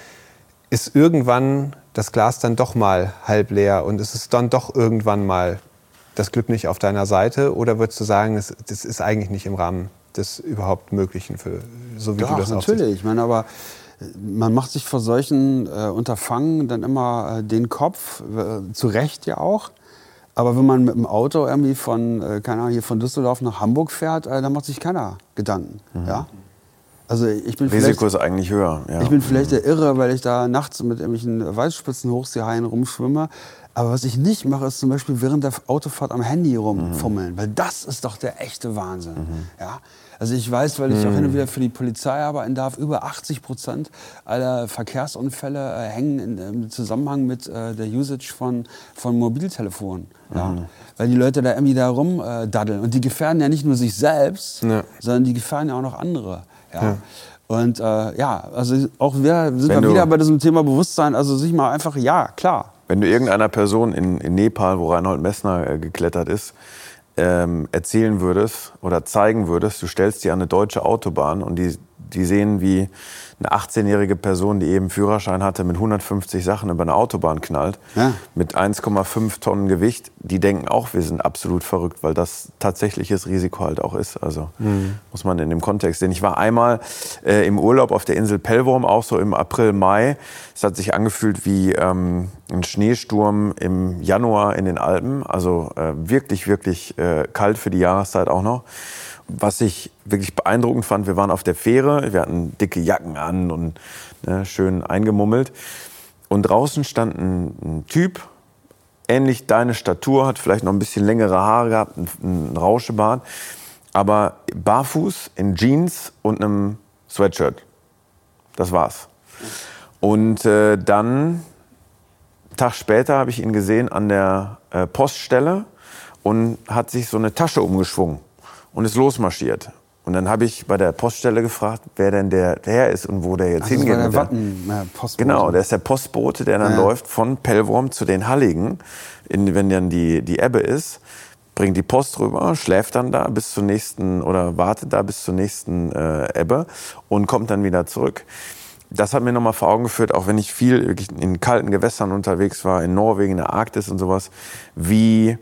ist irgendwann das Glas dann doch mal halb leer und ist es dann doch irgendwann mal das Glück nicht auf deiner Seite? Oder würdest du sagen, das ist eigentlich nicht im Rahmen des überhaupt Möglichen, so wie du das natürlich. Aussiehst? Ich meine, aber man macht sich vor solchen Unterfangen dann immer den Kopf, zu Recht ja auch. Aber wenn man mit dem Auto irgendwie von, keine Ahnung, hier von Düsseldorf nach Hamburg fährt, dann macht sich keiner Gedanken. Ja? Also ich bin Risiko ist eigentlich höher. Ja. Ich bin vielleicht der Irre, weil ich da nachts mit irgendwelchen Weißspitzenhochseehaien rumschwimme. Aber was ich nicht mache, ist zum Beispiel während der Autofahrt am Handy rumfummeln. Weil das ist doch der echte Wahnsinn. Ja? Also ich weiß, weil ich auch hin und wieder für die Polizei arbeiten darf, über 80% aller Verkehrsunfälle hängen im Zusammenhang mit der Usage von Mobiltelefonen. Ja? Weil die Leute da irgendwie da rumdaddeln. Und die gefährden ja nicht nur sich selbst, sondern die gefährden ja auch noch andere. Ja. Und also auch wir sind wieder bei diesem Thema Bewusstsein, also sich mal einfach, ja, klar. Wenn du irgendeiner Person in Nepal, wo Reinhold Messner geklettert ist, erzählen würdest oder zeigen würdest, du stellst die an eine deutsche Autobahn und die sehen, wie eine 18-jährige Person, die eben Führerschein hatte, mit 150 Sachen über eine Autobahn knallt, mit 1,5 Tonnen Gewicht, die denken auch, wir sind absolut verrückt, weil das tatsächliches Risiko halt auch ist. Also muss man in dem Kontext sehen. Ich war einmal im Urlaub auf der Insel Pellworm, auch so im April, Mai. Es hat sich angefühlt wie ein Schneesturm im Januar in den Alpen. Also wirklich, wirklich kalt für die Jahreszeit auch noch. Was ich wirklich beeindruckend fand, wir waren auf der Fähre, wir hatten dicke Jacken an und schön eingemummelt. Und draußen stand ein Typ, ähnlich deine Statur, hat vielleicht noch ein bisschen längere Haare gehabt, ein Rauschebart, aber barfuß in Jeans und einem Sweatshirt. Das war's. Und dann, einen Tag später, habe ich ihn gesehen an der Poststelle und hat sich so eine Tasche umgeschwungen und ist losmarschiert. Und dann habe ich bei der Poststelle gefragt, wer denn der Herr ist und wo der jetzt hingeht. Das war der Postbote. Genau, der ist der Postbote, der dann läuft von Pellworm zu den Halligen, wenn dann die Ebbe ist, bringt die Post rüber, schläft dann da bis zur nächsten oder wartet da bis zur nächsten Ebbe und kommt dann wieder zurück. Das hat mir nochmal vor Augen geführt, auch wenn ich viel wirklich in kalten Gewässern unterwegs war, in Norwegen, in der Arktis und sowas, wie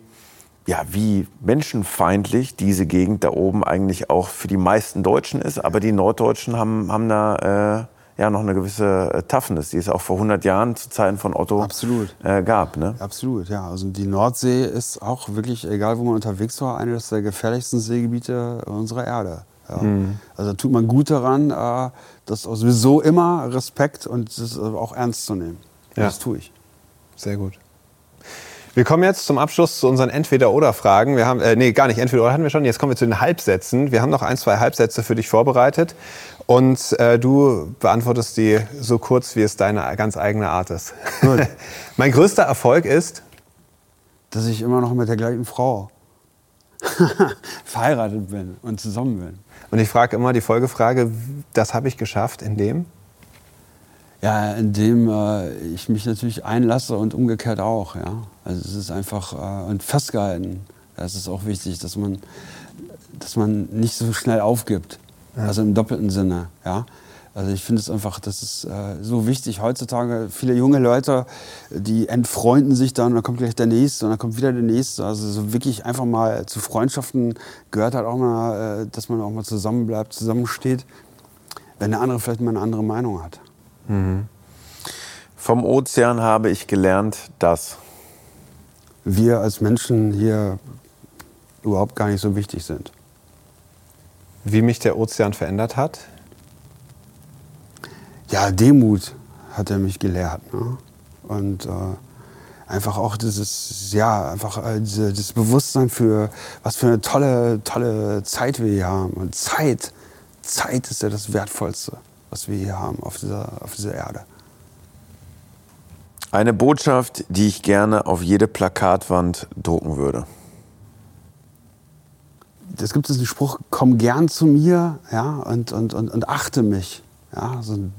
menschenfeindlich diese Gegend da oben eigentlich auch für die meisten Deutschen ist. Aber die Norddeutschen haben da noch eine gewisse Toughness, die es auch vor 100 Jahren zu Zeiten von Otto gab. Ne? Absolut, ja. Also die Nordsee ist auch wirklich, egal wo man unterwegs war, eines der gefährlichsten Seegebiete unserer Erde. Ja. Also da tut man gut daran, das sowieso immer Respekt und das auch ernst zu nehmen. Ja. Das tue ich. Sehr gut. Wir kommen jetzt zum Abschluss zu unseren Entweder-Oder-Fragen. Wir haben, gar nicht, Entweder-Oder hatten wir schon. Jetzt kommen wir zu den Halbsätzen. Wir haben noch 1, 2 Halbsätze für dich vorbereitet. Und du beantwortest die so kurz, wie es deine ganz eigene Art ist. Gut. Mein größter Erfolg ist? Dass ich immer noch mit der gleichen Frau verheiratet bin und zusammen bin. Und ich frage immer die Folgefrage, das habe ich geschafft, indem? Ja, indem ich mich natürlich einlasse und umgekehrt auch. Ja? Also es ist einfach und festgehalten. Das ist auch wichtig, dass man nicht so schnell aufgibt. Ja. Also im doppelten Sinne. Ja? Also ich finde es einfach, das ist so wichtig heutzutage. Viele junge Leute, die entfreunden sich dann, und dann kommt gleich der Nächste und dann kommt wieder der Nächste. Also so wirklich einfach mal zu Freundschaften gehört halt auch mal, dass man auch mal zusammenbleibt, zusammensteht, wenn der andere vielleicht mal eine andere Meinung hat. Mhm. Vom Ozean habe ich gelernt, dass wir als Menschen hier überhaupt gar nicht so wichtig sind. Wie mich der Ozean verändert hat? Ja, Demut hat er mich gelehrt. Ne? Und einfach auch dieses Bewusstsein für, was für eine tolle Zeit wir hier haben. Und Zeit ist ja das Wertvollste, was wir hier haben auf dieser Erde. Eine Botschaft, die ich gerne auf jede Plakatwand drucken würde. Es gibt diesen Spruch, komm gern zu mir, ja, und achte mich. Ja,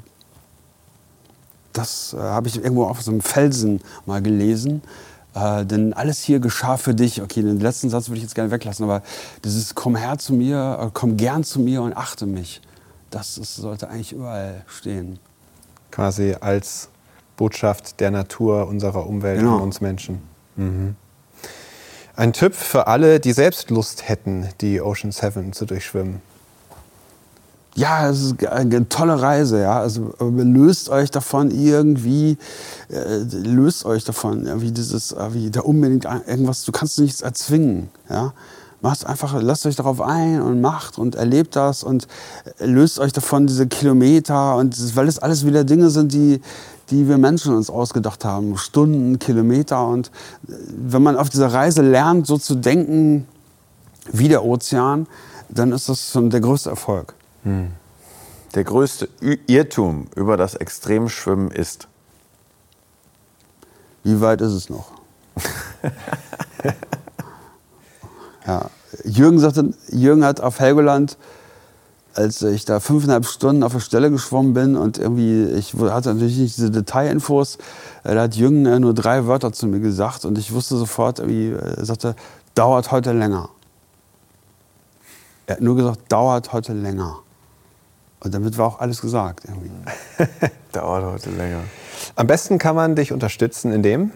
das habe ich irgendwo auf so einem Felsen mal gelesen. Denn alles hier geschah für dich. Okay, den letzten Satz würde ich jetzt gerne weglassen, aber dieses komm her zu mir, komm gern zu mir und achte mich. Das sollte eigentlich überall stehen. Quasi als Botschaft der Natur, unserer Umwelt und uns Menschen. Mhm. Ein Tipp für alle, die selbst Lust hätten, die Ocean 7 zu durchschwimmen. Ja, es ist eine tolle Reise, ja. Also löst euch davon irgendwie, wie da unbedingt irgendwas, du kannst nichts erzwingen, ja. Macht einfach, lasst euch darauf ein und macht und erlebt das und löst euch davon diese Kilometer und weil es alles wieder Dinge sind, die wir Menschen uns ausgedacht haben, Stunden, Kilometer und wenn man auf dieser Reise lernt, so zu denken wie der Ozean, dann ist das schon der größte Erfolg. Der größte Irrtum über das Extremschwimmen ist? Wie weit ist es noch? Ja. Jürgen hat auf Helgoland, als ich da 5,5 Stunden auf der Stelle geschwommen bin und irgendwie, ich hatte natürlich nicht diese Detailinfos, da hat Jürgen nur 3 Wörter zu mir gesagt und ich wusste sofort, er sagte, dauert heute länger. Er hat nur gesagt, dauert heute länger. Und damit war auch alles gesagt. Irgendwie. Dauert heute länger. Am besten kann man dich unterstützen in dem?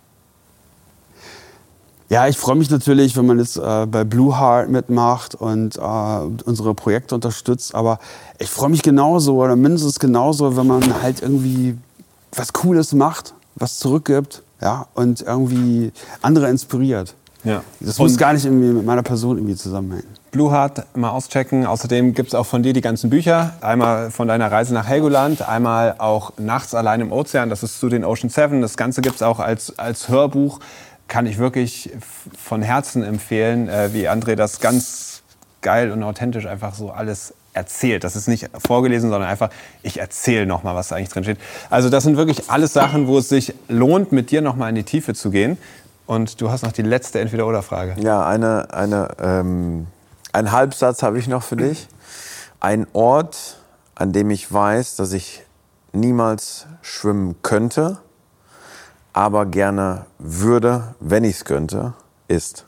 Ja, ich freue mich natürlich, wenn man jetzt bei Blue Heart mitmacht und unsere Projekte unterstützt. Aber ich freue mich genauso oder mindestens genauso, wenn man halt irgendwie was Cooles macht, was zurückgibt, ja, und irgendwie andere inspiriert. Ja. Das muss gar nicht irgendwie mit meiner Person irgendwie zusammenhängen. Blue Heart mal auschecken. Außerdem gibt es auch von dir die ganzen Bücher. Einmal von deiner Reise nach Helgoland, einmal auch Nachts allein im Ozean. Das ist zu den Ocean 7. Das Ganze gibt es auch als Hörbuch. Kann ich wirklich von Herzen empfehlen, wie André das ganz geil und authentisch einfach so alles erzählt. Das ist nicht vorgelesen, sondern einfach, ich erzähle nochmal, was da eigentlich drin steht. Also das sind wirklich alles Sachen, wo es sich lohnt, mit dir nochmal in die Tiefe zu gehen. Und du hast noch die letzte Entweder-oder-Frage. Ja, ein Halbsatz habe ich noch für dich. Ein Ort, an dem ich weiß, dass ich niemals schwimmen könnte, aber gerne würde, wenn ich es könnte, ist?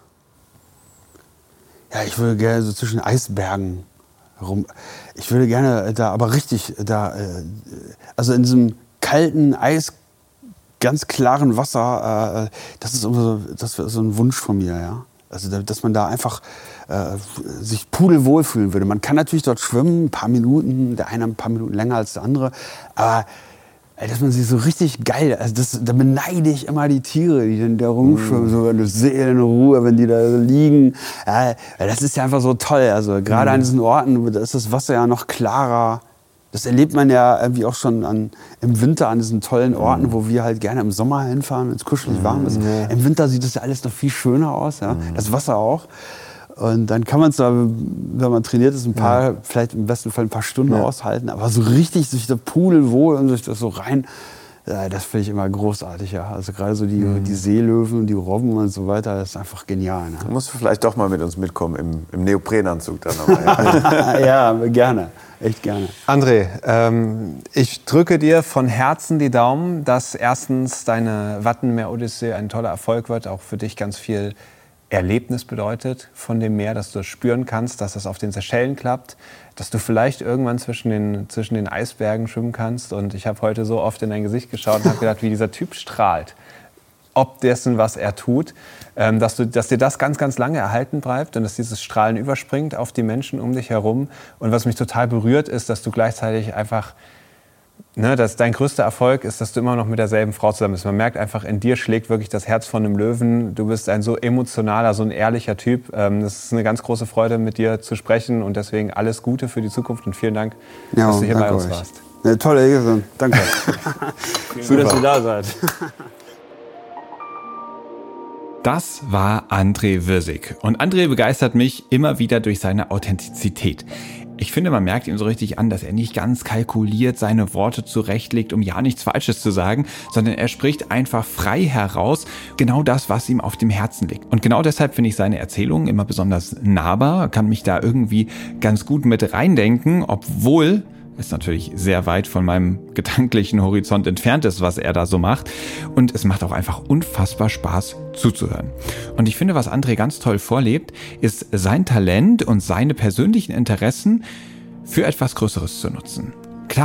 Ja, ich würde gerne so zwischen Eisbergen rum. Ich würde gerne da, aber richtig, also in diesem kalten Eis, ganz klaren Wasser, das ist so ein Wunsch von mir, ja. Also, dass man da einfach sich pudelwohl fühlen würde. Man kann natürlich dort schwimmen, ein paar Minuten, der eine ein paar Minuten länger als der andere, aber dass man sich so richtig geil, also da beneide ich immer die Tiere, die dann da rumschwimmen, so eine Seelenruhe, wenn die da so liegen. Ja, das ist ja einfach so toll. Also gerade an diesen Orten, da ist das Wasser ja noch klarer. Das erlebt man ja irgendwie auch schon im Winter an diesen tollen Orten, wo wir halt gerne im Sommer hinfahren, wenn es kuschelig warm ist. Im Winter sieht das ja alles noch viel schöner aus, ja? Das Wasser auch. Und dann kann man es da, wenn man trainiert ist, vielleicht im besten Fall ein paar Stunden aushalten. Aber so richtig sich da pudelwohl und sich das so rein, das finde ich immer großartig. Ja. Also gerade so die Seelöwen und die Robben und so weiter, das ist einfach genial. Ne? Du musst vielleicht doch mal mit uns mitkommen im Neoprenanzug dann. Aber, ja, gerne. Echt gerne. André, ich drücke dir von Herzen die Daumen, dass erstens deine Wattenmeer-Odyssee ein toller Erfolg wird, auch für dich ganz viel Erlebnis bedeutet von dem Meer, dass du es spüren kannst, dass das auf den Seychellen klappt, dass du vielleicht irgendwann zwischen den Eisbergen schwimmen kannst. Und ich habe heute so oft in dein Gesicht geschaut und habe gedacht, wie dieser Typ strahlt, ob dessen, was er tut, dass dir das ganz, ganz lange erhalten bleibt und dass dieses Strahlen überspringt auf die Menschen um dich herum. Und was mich total berührt ist, dass du gleichzeitig einfach, dass dein größter Erfolg ist, dass du immer noch mit derselben Frau zusammen bist. Man merkt einfach, in dir schlägt wirklich das Herz von einem Löwen. Du bist ein so emotionaler, so ein ehrlicher Typ. Das ist eine ganz große Freude, mit dir zu sprechen und deswegen alles Gute für die Zukunft und vielen Dank, dass du hier bei uns warst. Ja, tolle Ehre, danke. Schön, dass du da seid. Das war André Wirsig. Und André begeistert mich immer wieder durch seine Authentizität. Ich finde, man merkt ihm so richtig an, dass er nicht ganz kalkuliert seine Worte zurechtlegt, um ja nichts Falsches zu sagen, sondern er spricht einfach frei heraus genau das, was ihm auf dem Herzen liegt. Und genau deshalb finde ich seine Erzählungen immer besonders nahbar, kann mich da irgendwie ganz gut mit reindenken, obwohl es natürlich sehr weit von meinem gedanklichen Horizont entfernt ist, was er da so macht. Und es macht auch einfach unfassbar Spaß zuzuhören. Und ich finde, was André ganz toll vorlebt, ist sein Talent und seine persönlichen Interessen für etwas Größeres zu nutzen. Klar,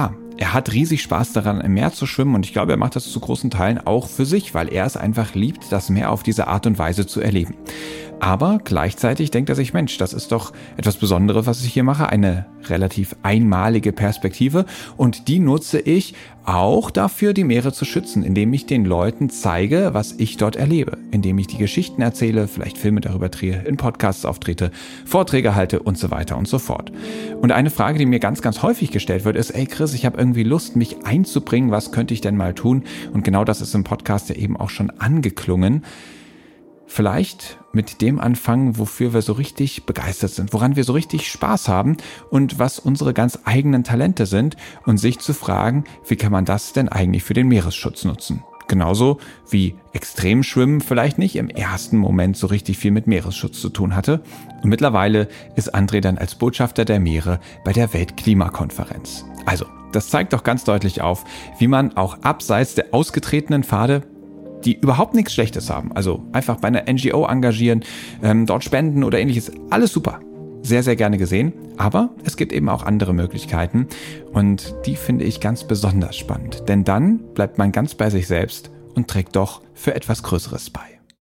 Er hat riesig Spaß daran, im Meer zu schwimmen und ich glaube, er macht das zu großen Teilen auch für sich, weil er es einfach liebt, das Meer auf diese Art und Weise zu erleben. Aber gleichzeitig denkt er sich, Mensch, das ist doch etwas Besonderes, was ich hier mache, eine relativ einmalige Perspektive und die nutze ich auch dafür, die Meere zu schützen, indem ich den Leuten zeige, was ich dort erlebe, indem ich die Geschichten erzähle, vielleicht Filme darüber drehe, in Podcasts auftrete, Vorträge halte und so weiter und so fort. Und eine Frage, die mir ganz, ganz häufig gestellt wird, ist, ey Chris, ich habe irgendwie Lust, mich einzubringen, was könnte ich denn mal tun? Und genau das ist im Podcast ja eben auch schon angeklungen. Vielleicht mit dem anfangen, wofür wir so richtig begeistert sind, woran wir so richtig Spaß haben und was unsere ganz eigenen Talente sind und sich zu fragen, wie kann man das denn eigentlich für den Meeresschutz nutzen? Genauso wie Extremschwimmen vielleicht nicht im ersten Moment so richtig viel mit Meeresschutz zu tun hatte. Und mittlerweile ist André dann als Botschafter der Meere bei der Weltklimakonferenz. Also, das zeigt doch ganz deutlich auf, wie man auch abseits der ausgetretenen Pfade, die überhaupt nichts Schlechtes haben, also einfach bei einer NGO engagieren, dort spenden oder ähnliches, alles super. Sehr, sehr gerne gesehen, aber es gibt eben auch andere Möglichkeiten und die finde ich ganz besonders spannend, denn dann bleibt man ganz bei sich selbst und trägt doch für etwas Größeres bei.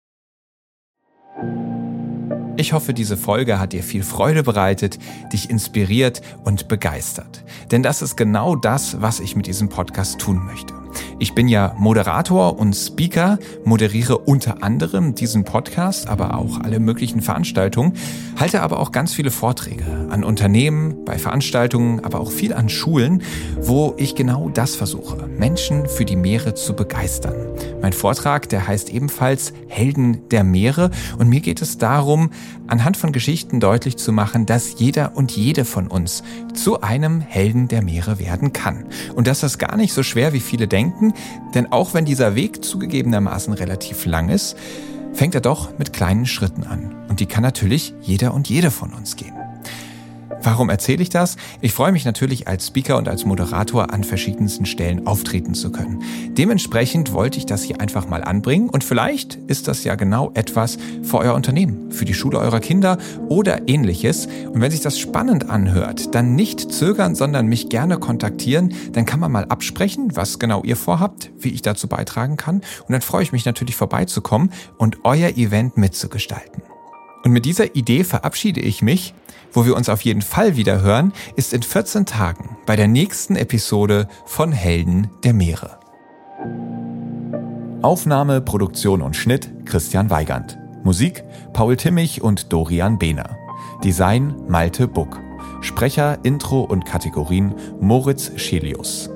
Ich hoffe, diese Folge hat dir viel Freude bereitet, dich inspiriert und begeistert. Denn das ist genau das, was ich mit diesem Podcast tun möchte. Ich bin ja Moderator und Speaker, moderiere unter anderem diesen Podcast, aber auch alle möglichen Veranstaltungen, halte aber auch ganz viele Vorträge an Unternehmen, bei Veranstaltungen, aber auch viel an Schulen, wo ich genau das versuche, Menschen für die Meere zu begeistern. Mein Vortrag, der heißt ebenfalls Helden der Meere und mir geht es darum, anhand von Geschichten deutlich zu machen, dass jeder und jede von uns zu einem Helden der Meere werden kann. Und das ist gar nicht so schwer, wie viele denken, denn auch wenn dieser Weg zugegebenermaßen relativ lang ist, fängt er doch mit kleinen Schritten an. Und die kann natürlich jeder und jede von uns gehen. Warum erzähle ich das? Ich freue mich natürlich als Speaker und als Moderator an verschiedensten Stellen auftreten zu können. Dementsprechend wollte ich das hier einfach mal anbringen und vielleicht ist das ja genau etwas für euer Unternehmen, für die Schule eurer Kinder oder ähnliches. Und wenn sich das spannend anhört, dann nicht zögern, sondern mich gerne kontaktieren. Dann kann man mal absprechen, was genau ihr vorhabt, wie ich dazu beitragen kann. Und dann freue ich mich natürlich vorbeizukommen und euer Event mitzugestalten. Und mit dieser Idee verabschiede ich mich. Wo wir uns auf jeden Fall wieder hören, ist in 14 Tagen bei der nächsten Episode von Helden der Meere. Aufnahme, Produktion und Schnitt Christian Weigand. Musik Paul Timmich und Dorian Behner. Design Malte Buck. Sprecher, Intro und Kategorien Moritz Schelius.